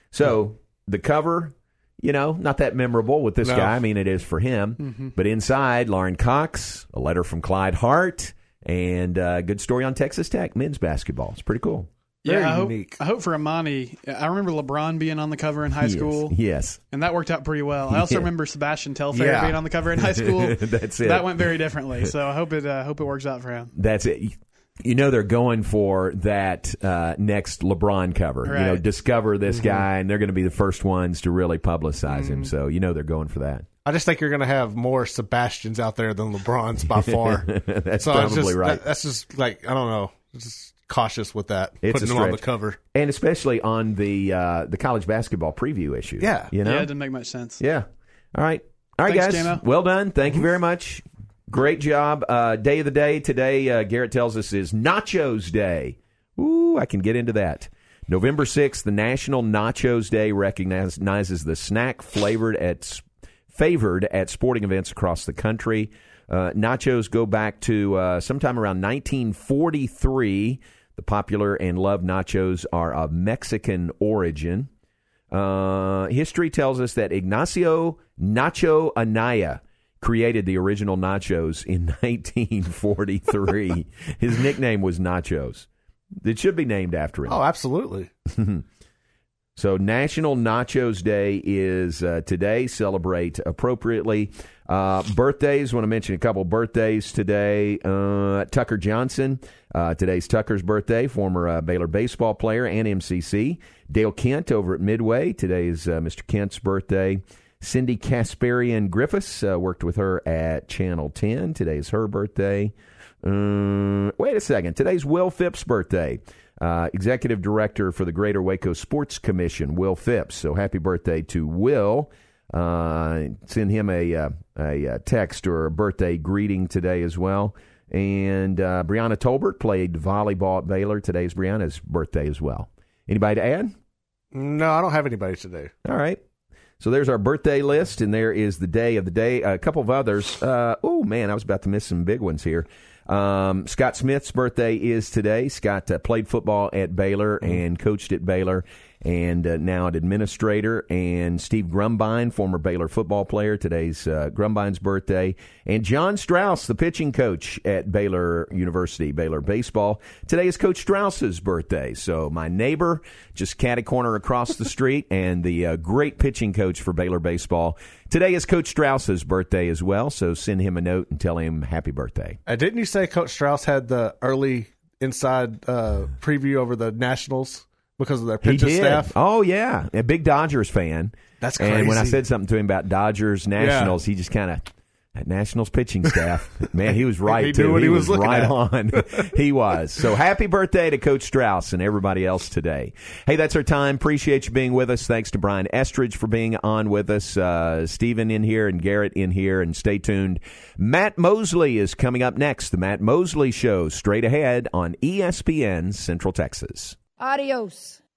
So the cover, you know, not that memorable with this no. guy. I mean, it is for him. Mm-hmm. But inside, Lauren Cox, a letter from Clyde Hart, and a uh, good story on Texas Tech men's basketball. It's pretty cool. Very yeah, I hope, unique. I hope for Imani. I remember LeBron being on the cover in high Yes, school. Yes. And that worked out pretty well. I also Yeah. remember Sebastian Telfair Yeah. being on the cover in high school. That's it. That went very differently. So I hope it uh, hope it works out for him. That's it. You know they're going for that uh, next LeBron cover. Right. You know, discover this Mm-hmm. guy, and they're going to be the first ones to really publicize him. So you know they're going for that. I just think you're going to have more Sebastians out there than LeBrons by far. That's so probably it's just, right. that- that's just like, I don't know. Just cautious with that. It's putting a them on the stretch. cover. And especially on the uh, the college basketball preview issue. Yeah. You know? Yeah, it didn't make much sense. Yeah. All right. All right, Thanks, guys. J-Mo. Well done. Thank you very much. Great job. Uh, day of the day today, uh, Garrett tells us, is Nachos Day. Ooh, I can get into that. November sixth, the National Nachos Day recognizes the snack flavored at favored at sporting events across the country. Uh, nachos go back to uh, sometime around nineteen forty-three. The popular and loved nachos are of Mexican origin. Uh, history tells us that Ignacio Nacho Anaya created the original nachos in nineteen forty-three. His nickname was Nachos. It should be named after him. Oh, absolutely. So National Nachos Day is uh, today. Celebrate appropriately. Uh, birthdays, want to mention a couple birthdays today. Uh, Tucker Johnson, uh, today's Tucker's birthday, former uh, Baylor baseball player and M C C. Dale Kent over at Midway, today's uh, Mister Kent's birthday. Cindy Kasparian Griffiths, uh, worked with her at Channel ten. Today's her birthday. Um, wait a second, today's Will Phipps' birthday. Uh, Executive Director for the Greater Waco Sports Commission, Will Phipps. So happy birthday to Will. Uh, send him a, uh, a, a text or a birthday greeting today as well. And uh, Brianna Tolbert played volleyball at Baylor. Today's Brianna's birthday as well. Anybody to add? No, I don't have anybody today. All right. So there's our birthday list, and there is the day of the day. A couple of others. Uh, oh, man, I was about to miss some big ones here. Um, Scott Smith's birthday is today. Scott uh, played football at Baylor and coached at Baylor, and uh, now an administrator. And Steve Grumbine, former Baylor football player. Today's uh, Grumbine's birthday. And John Strauss, the pitching coach at Baylor University, Baylor baseball. Today is Coach Strauss's birthday. So my neighbor, just catty corner across the street, and the uh, great pitching coach for Baylor baseball. Today is Coach Strauss's birthday as well, so send him a note and tell him happy birthday. Uh, didn't you say Coach Strauss had the early inside uh, preview over the Nationals because of their pitching staff? Oh, yeah. A big Dodgers fan. That's crazy. And when I said something to him about Dodgers, Nationals, yeah. he just kind of, that Nationals pitching staff, man, he was right, he too. Knew what he, he was, was right at. on. He was. So happy birthday to Coach Strauss and everybody else today. Hey, that's our time. Appreciate you being with us. Thanks to Brian Estridge for being on with us. Uh, Stephen in here and Garrett in here. And stay tuned. Matt Mosley is coming up next. The Matt Mosley Show, straight ahead on E S P N Central Texas. Adios.